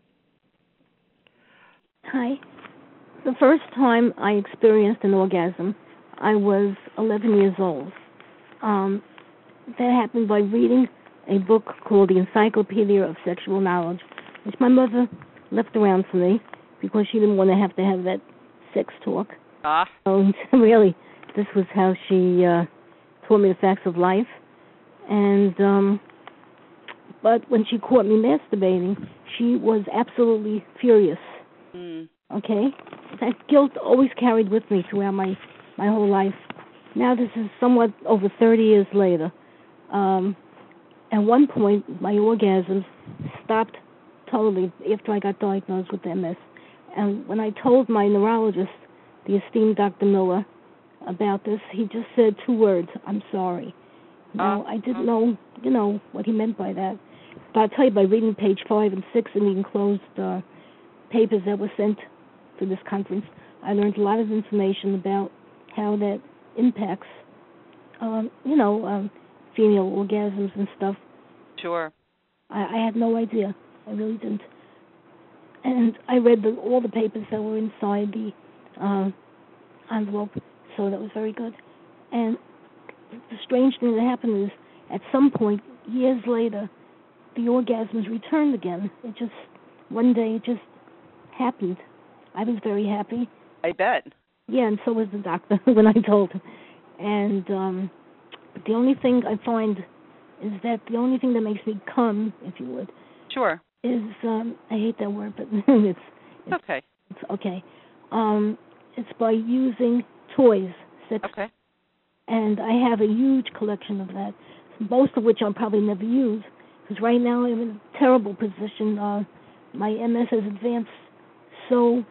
S4: Hi. The first time I experienced an orgasm, I was 11 years old. That happened by reading a book called The Encyclopedia of Sexual Knowledge, which my mother left around for me because she didn't want to have that sex talk. So really, this was how she taught me the facts of life. And but when she caught me masturbating, she was absolutely furious. Okay? That guilt always carried with me throughout my whole life. Now this is somewhat over 30 years later. At one point, my orgasms stopped totally after I got diagnosed with MS. And when I told my neurologist, the esteemed Dr. Miller, about this, he just said 2 words: "I'm sorry." Now, I didn't know, what he meant by that. But I'll tell you, by reading page 5 and 6 in the enclosed papers that were sent to this conference, I learned a lot of information about how that impacts, female orgasms and stuff.
S3: Sure.
S4: I had no idea. I really didn't. And I read all the papers that were inside the envelope, so that was very good. And the strange thing that happened is, at some point, years later, the orgasms returned again. It just one day it just happened. I was very happy.
S3: I bet.
S4: Yeah, and so was the doctor when I told him. And but the only thing I find is that the only thing that makes me come, if you would,
S3: Sure.
S4: is I hate that word, but it's
S3: Okay.
S4: It's okay. It's by using toys, sex,
S3: Okay.
S4: and I have a huge collection of that, most of which I'll probably never use, because right now I'm in a terrible position. My MS has advanced so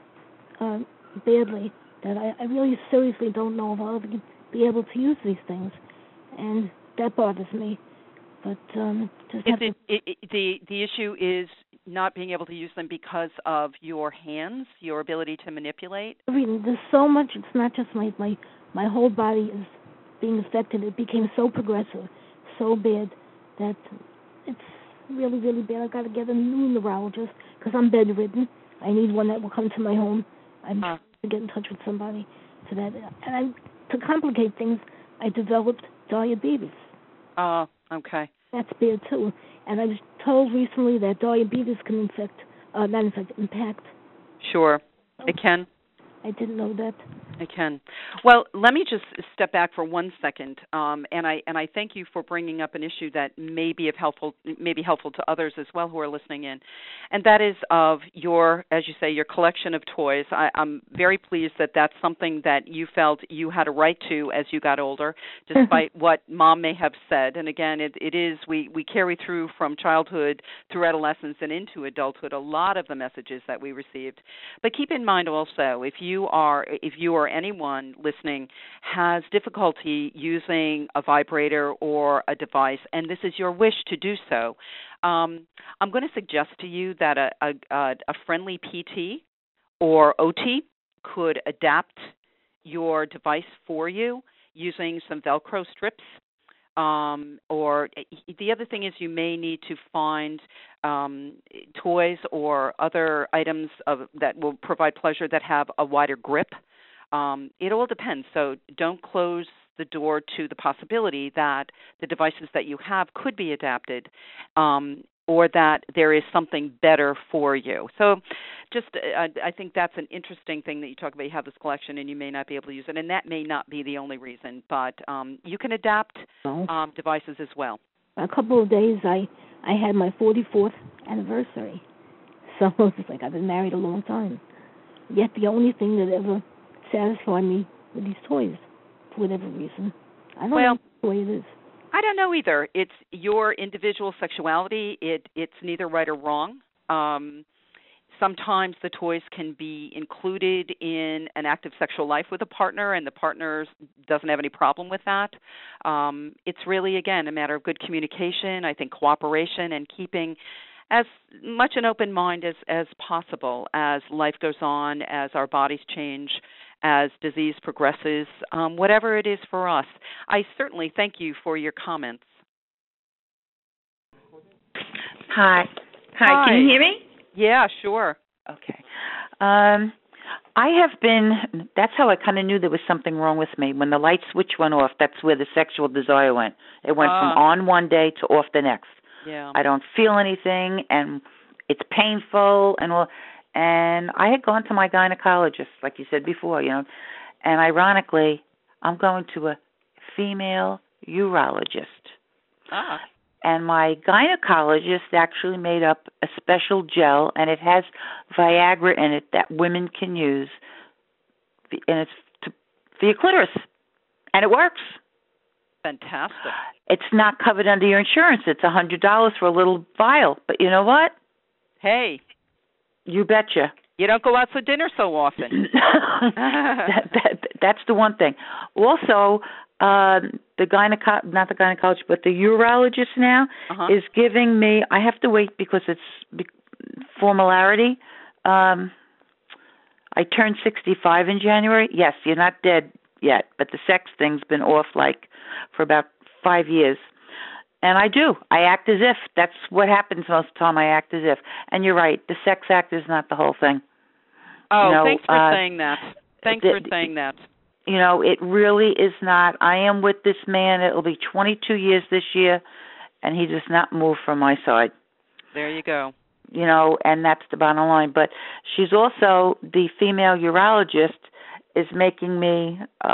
S4: badly that I really seriously don't know if I'll ever be able to use these things, and that bothers me. But just have to.
S3: The issue is not being able to use them because of your hands, your ability to manipulate.
S4: Everything. There's so much. It's not just my whole body is being affected. It became so progressive, so bad that it's really, really bad. I got to get a new neurologist because I'm bedridden. I need one that will come to my home. I'm trying to get in touch with somebody so that. And to complicate things, I developed diabetes.
S3: Oh, okay.
S4: That's bad too. And I was told recently that diabetes can impact.
S3: Sure, it can.
S4: I didn't know that.
S3: It can. Well, let me just step back for 1 second, and I thank you for bringing up an issue that may be helpful to others as well who are listening in, and that is of your, as you say, your collection of toys. I'm very pleased that that's something that you felt you had a right to as you got older, despite what Mom may have said. And again, it is we carry through from childhood through adolescence and into adulthood a lot of the messages that we received. But keep in mind also, if you or anyone listening has difficulty using a vibrator or a device, and this is your wish to do so, I'm going to suggest to you that a friendly PT or OT could adapt your device for you using some Velcro strips. Or the other thing is you may need to find toys or other items that will provide pleasure that have a wider grip. It all depends. So don't close the door to the possibility that the devices that you have could be adapted, or that there is something better for you. So just I think that's an interesting thing that you talk about. You have this collection and you may not be able to use it, and that may not be the only reason, but you can adapt devices as well.
S4: A couple of days I had my 44th anniversary, so it's like I've been married a long time. Yet the only thing that ever satisfied me with these toys, for whatever reason. I don't know the way it is.
S3: I don't know either. It's your individual sexuality. It's neither right or wrong. Sometimes the toys can be included in an active sexual life with a partner, and the partner doesn't have any problem with that. It's really, again, a matter of good communication, I think cooperation, and keeping as much an open mind as possible as life goes on, as our bodies change, as disease progresses, whatever it is for us. I certainly thank you for your comments.
S5: Hi. Can you hear me?
S3: Yeah, sure.
S5: Okay. That's how I kind of knew there was something wrong with me. When the light switch went off, that's where the sexual desire went. It went from on one day to off the next.
S3: Yeah.
S5: I don't feel anything, and it's painful, and I had gone to my gynecologist, like you said before, and ironically, I'm going to a female urologist. And my gynecologist actually made up a special gel, and it has Viagra in it that women can use, and it's for your clitoris, and it works.
S3: Fantastic.
S5: It's not covered under your insurance. It's $100 for a little vial, but you know what?
S3: Hey.
S5: You betcha.
S3: You don't go out for dinner so often.
S5: That's the one thing. Also, not the gynecologist, but the urologist now is giving me, I have to wait because it's formality. I turned 65 in January. Yes, you're not dead yet, but the sex thing's been off for about 5 years. And I do. I act as if. That's what happens most of the time. I act as if. And you're right. The sex act is not the whole thing.
S3: Oh, thanks for saying that. Thanks for saying that.
S5: It really is not. I am with this man. It'll be 22 years this year, and he does not move from my side.
S3: There you go.
S5: and that's the bottom line. But she's also the female urologist is making me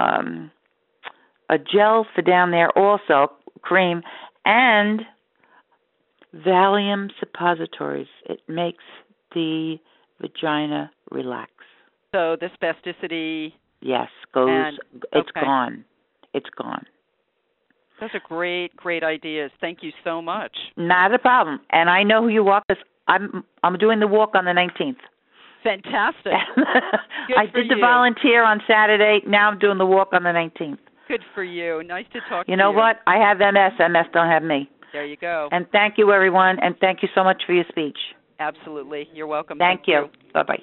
S5: a gel for down there also, cream, and Valium suppositories. It makes the vagina relax.
S3: So the spasticity.
S5: Yes, it's gone. It's gone.
S3: Those are great ideas. Thank you so much.
S5: Not a problem. And I know who you are because I'm doing the walk on the 19th.
S3: Fantastic.
S5: I did the volunteer on Saturday. Now I'm doing the walk on the 19th.
S3: Good for you. Nice to talk to you.
S5: You know what? I have MS. MS don't have me.
S3: There you go.
S5: And thank you, everyone. And thank you so much for your speech.
S3: Absolutely. You're welcome.
S5: Thank you. Bye-bye.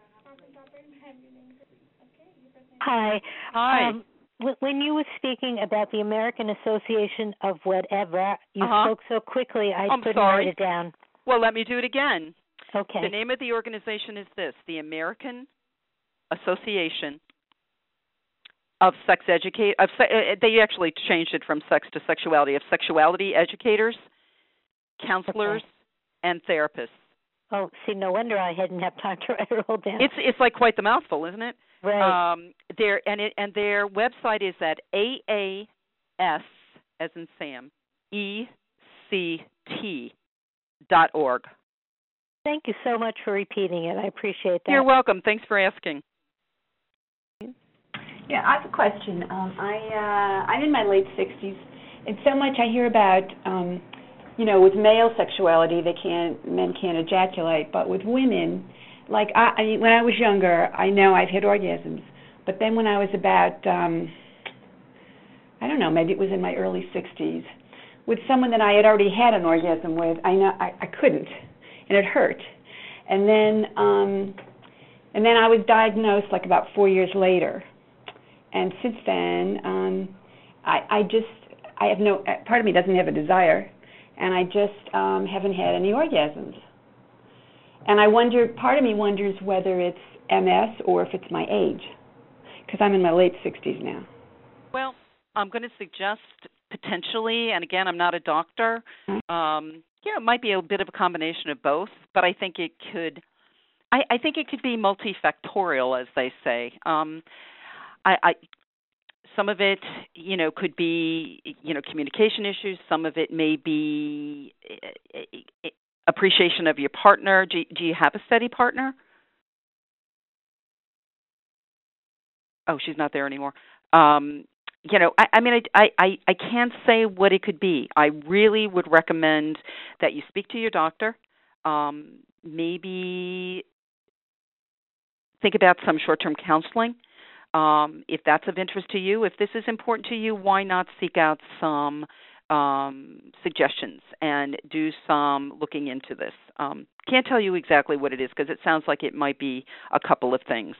S6: Hi.
S3: Hi.
S6: When you were speaking about the American Association of whatever, you spoke so quickly I couldn't write it down.
S3: Well, let me do it again.
S6: Okay.
S3: The name of the organization is this, the American Association of Sex Educators. They actually changed it from sex to sexuality, of sexuality educators, counselors, and therapists.
S6: Oh, see, no wonder I hadn't had time to write it all down.
S3: It's like quite the mouthful, isn't it?
S6: Right.
S3: Their website is at AAS, as in Sam, ECT.org.
S6: Thank you so much for repeating it. I appreciate that.
S3: You're welcome. Thanks for asking.
S7: Yeah, I have a question. I'm in my late 60s, and so much I hear about, with male sexuality, men can't ejaculate, but with women, like I mean, when I was younger, I know I've hit orgasms, but then when I was about, I don't know, maybe it was in my early 60s, with someone that I had already had an orgasm with, I couldn't, and it hurt, and then I was diagnosed like about 4 years later. And since then, I have no, part of me doesn't have a desire, and I just haven't had any orgasms. And part of me wonders whether it's MS or if it's my age, because I'm in my late 60s now.
S3: Well, I'm going to suggest potentially, and again, I'm not a doctor, it might be a bit of a combination of both, but I think it could be multifactorial, as they say. Some of it, could be, communication issues. Some of it may be appreciation of your partner. Do you have a steady partner? Oh, she's not there anymore. I can't say what it could be. I really would recommend that you speak to your doctor. Maybe think about some short-term counseling. If that's of interest to you, if this is important to you, why not seek out some suggestions and do some looking into this? Can't tell you exactly what it is because it sounds like it might be a couple of things.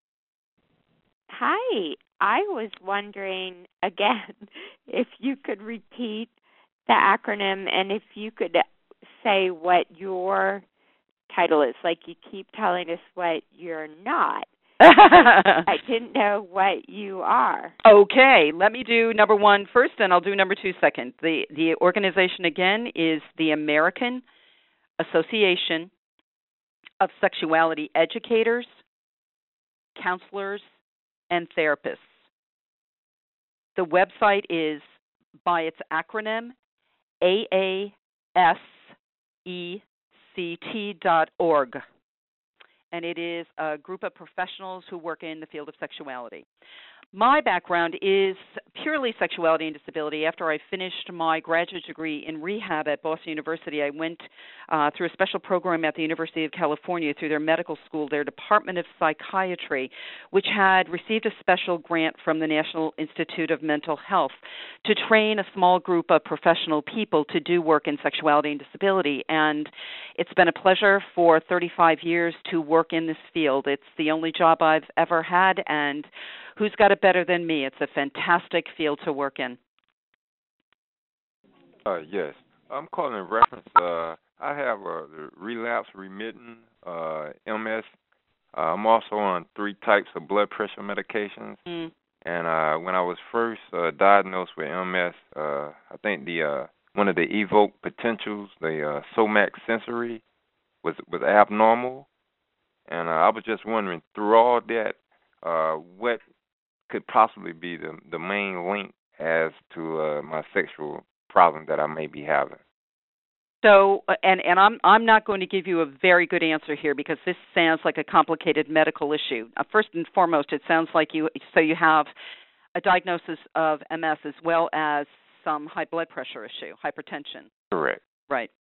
S8: Hi. I was wondering, again, if you could repeat the acronym and if you could say what your title is. Like you keep telling us what you're not. I didn't know what you are.
S3: Okay, let me do number one first, and I'll do number two second. The organization, again, is the American Association of Sexuality Educators, Counselors, and Therapists. The website is, by its acronym, AASECT.org. And it is a group of professionals who work in the field of sexuality. My background is purely sexuality and disability. After I finished my graduate degree in rehab at Boston University, I went through a special program at the University of California through their medical school, their Department of Psychiatry, which had received a special grant from the National Institute of Mental Health to train a small group of professional people to do work in sexuality and disability. And it's been a pleasure for 35 years to work in this field. It's the only job I've ever had, and who's got it better than me? It's a fantastic field to work in.
S9: Yes. I'm calling in reference. I have a relapse-remitting MS. I'm also on 3 types of blood pressure medications. And when I was first diagnosed with MS, I think one of the evoked potentials, the Somax sensory, was abnormal, and I was just wondering, through all that, what could possibly be the main link as to my sexual problem that I may be having.
S3: So, and I'm not going to give you a very good answer here because this sounds like a complicated medical issue. First and foremost, it sounds like you have a diagnosis of MS as well as some high blood pressure issue, hypertension.
S9: Correct.
S3: Right.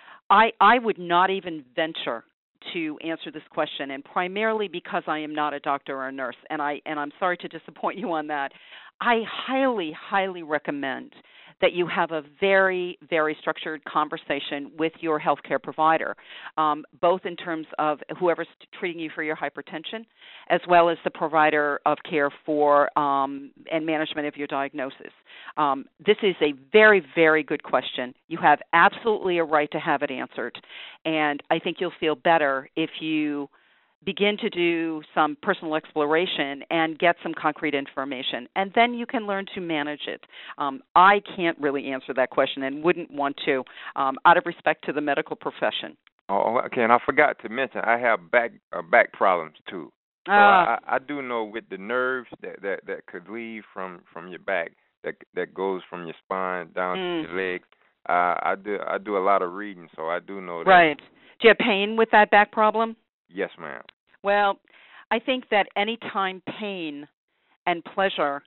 S3: I would not even venture to answer this question, and primarily because I am not a doctor or a nurse, and I'm sorry to disappoint you on that. I highly, highly recommend that you have a very, very structured conversation with your healthcare provider, both in terms of whoever's treating you for your hypertension, as well as the provider of care for and management of your diagnosis. This is a very, very good question. You have absolutely a right to have it answered, and I think you'll feel better if you begin to do some personal exploration and get some concrete information, and then you can learn to manage it. I can't really answer that question and wouldn't want to, out of respect to the medical profession.
S9: Oh, okay, and I forgot to mention I have back problems too. So I do know with the nerves that could leave from your back, that goes from your spine down to your legs. I do a lot of reading, so I do know that.
S3: Right. Do you have pain with that back problem?
S9: Yes, ma'am.
S3: Well, I think that any time pain and pleasure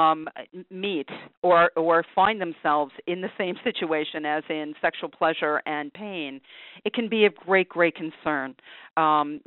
S3: meet or find themselves in the same situation as in sexual pleasure and pain, it can be of great, great concern. And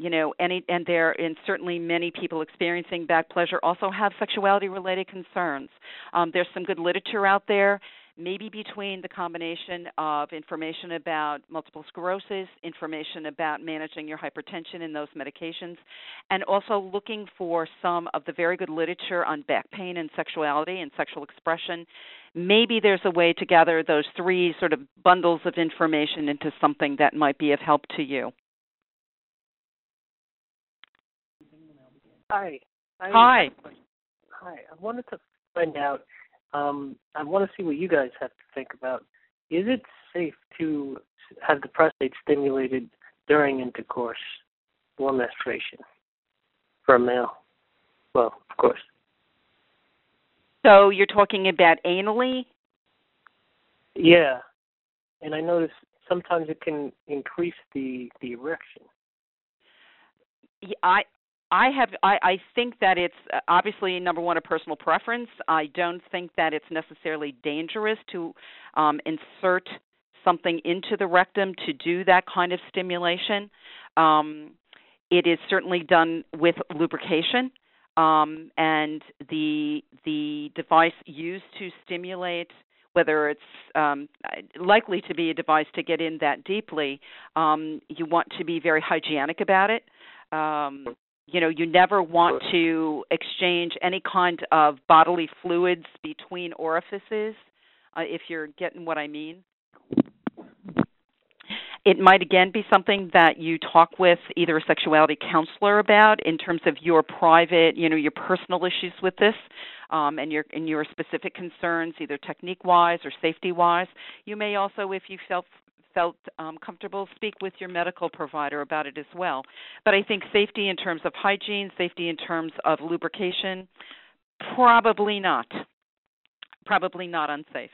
S3: certainly many people experiencing back pleasure also have sexuality-related concerns. There's some good literature out there, maybe between the combination of information about multiple sclerosis, information about managing your hypertension and those medications, and also looking for some of the very good literature on back pain and sexuality and sexual expression. Maybe there's a way to gather those three sort of bundles of information into something that might be of help to you.
S10: Hi.
S3: Hi.
S10: I wanted to find out, I want to see what you guys have to think about. Is it safe to have the prostate stimulated during intercourse or menstruation for a male? Well, of course.
S3: So you're talking about anally?
S10: Yeah. And I notice sometimes it can increase the erection.
S3: Yeah, I think that it's obviously, number one, a personal preference. I don't think that it's necessarily dangerous to insert something into the rectum to do that kind of stimulation. It is certainly done with lubrication, and the device used to stimulate, whether it's likely to be a device to get in that deeply, you want to be very hygienic about it. You never want to exchange any kind of bodily fluids between orifices, if you're getting what I mean. It might, again, be something that you talk with either a sexuality counselor about in terms of your private, your personal issues with this, and your specific concerns, either technique-wise or safety-wise. You may also, if you felt comfortable, speak with your medical provider about it as well. But I think safety in terms of hygiene, safety in terms of lubrication, probably not. Probably not unsafe.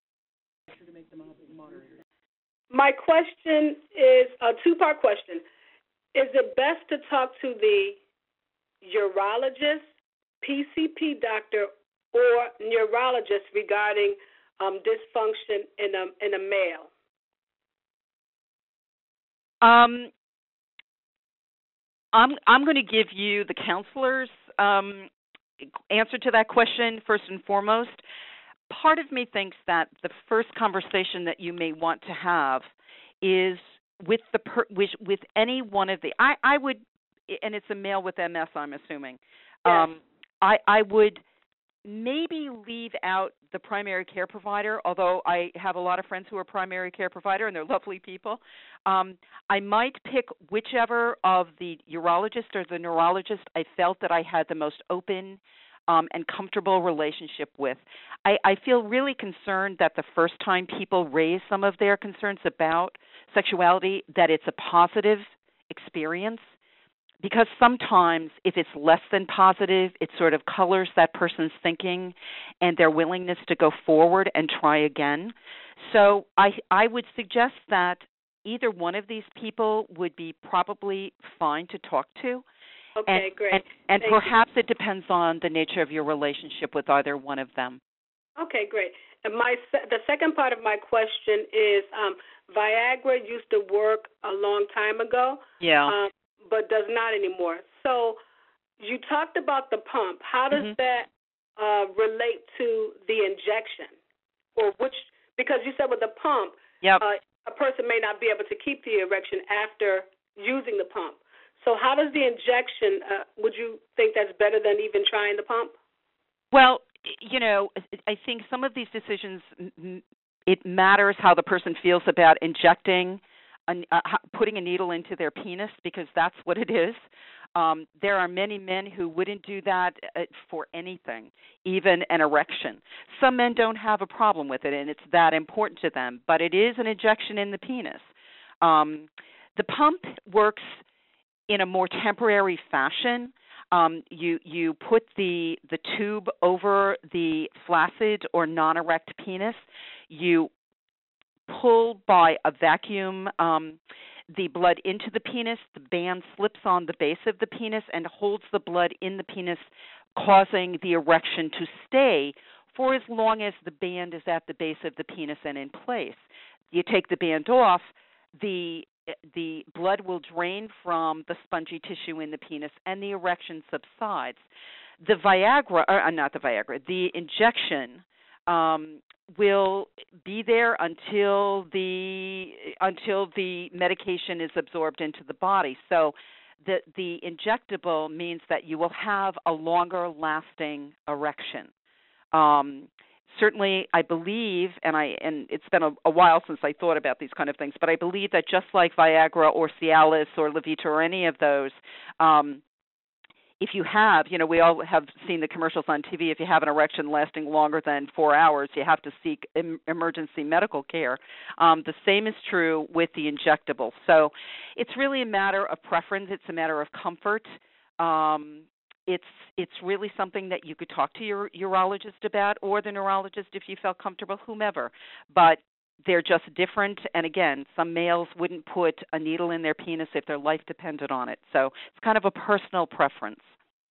S11: My question is a two-part question. Is it best to talk to the urologist, PCP doctor, or neurologist regarding dysfunction in a male?
S3: I'm going to give you the counselor's answer to that question first and foremost. Part of me thinks that the first conversation that you may want to have is with with any one of the. I would, and it's a male with MS, I'm assuming.
S11: Yes.
S3: I would maybe leave out the primary care provider, although I have a lot of friends who are primary care provider, and they're lovely people. I might pick whichever of the urologist or the neurologist I felt that I had the most open and comfortable relationship with. I feel really concerned that the first time people raise some of their concerns about sexuality, that it's a positive experience. Because sometimes if it's less than positive, it sort of colors that person's thinking and their willingness to go forward and try again. So I would suggest that either one of these people would be probably fine to talk to.
S11: Okay, great.
S3: And perhaps it depends on the nature of your relationship with either one of them.
S11: Okay, great. And the second part of my question is Viagra used to work a long time ago.
S3: Yeah.
S11: But does not anymore. So you talked about the pump. How does that relate to the injection? Because you said with the pump, a person may not be able to keep the erection after using the pump. So how does the injection, would you think that's better than even trying the pump?
S3: Well, I think some of these decisions, it matters how the person feels about injecting, putting a needle into their penis, because that's what it is. There are many men who wouldn't do that for anything, even an erection. Some men don't have a problem with it, and it's that important to them, but it is an injection in the penis. The pump works in a more temporary fashion. You put the tube over the flaccid or non-erect penis. You pull by a vacuum the blood into the penis. The band slips on the base of the penis and holds the blood in the penis, causing the erection to stay for as long as the band is at the base of the penis and in place. You take the band off, the blood will drain from the spongy tissue in the penis, and the erection subsides. The injection will be there until the medication is absorbed into the body. So the injectable means that you will have a longer lasting erection. Certainly, I believe, and it's been a while since I thought about these kind of things, but I believe that just like Viagra or Cialis or Levitra or any of those, if you have, we all have seen the commercials on TV, if you have an erection lasting longer than 4 hours, you have to seek emergency medical care. The same is true with the injectable. So it's really a matter of preference. It's a matter of comfort. It's really something that you could talk to your urologist about, or the neurologist if you felt comfortable, whomever. But they're just different. And again, some males wouldn't put a needle in their penis if their life depended on it. So it's kind of a personal preference.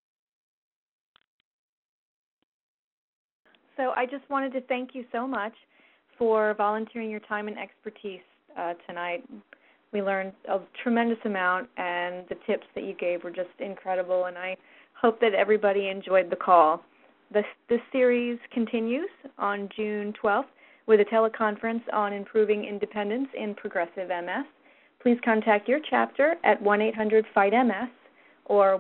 S2: So I just wanted to thank you so much for volunteering your time and expertise tonight. We learned a tremendous amount, and the tips that you gave were just incredible, and I hope that everybody enjoyed the call. This series continues on June 12th with a teleconference on improving independence in progressive MS. Please contact your chapter at 1-800-FIGHT-MS or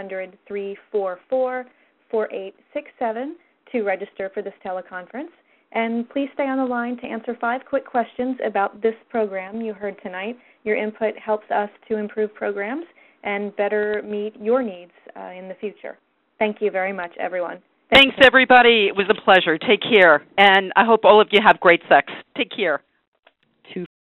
S2: 1-800-344-4867 to register for this teleconference. And please stay on the line to answer 5 quick questions about this program you heard tonight. Your input helps us to improve programs and better meet your needs in the future. Thank you very much, everyone.
S3: Thanks, everybody. It was a pleasure. Take care. And I hope all of you have great sex. Take care.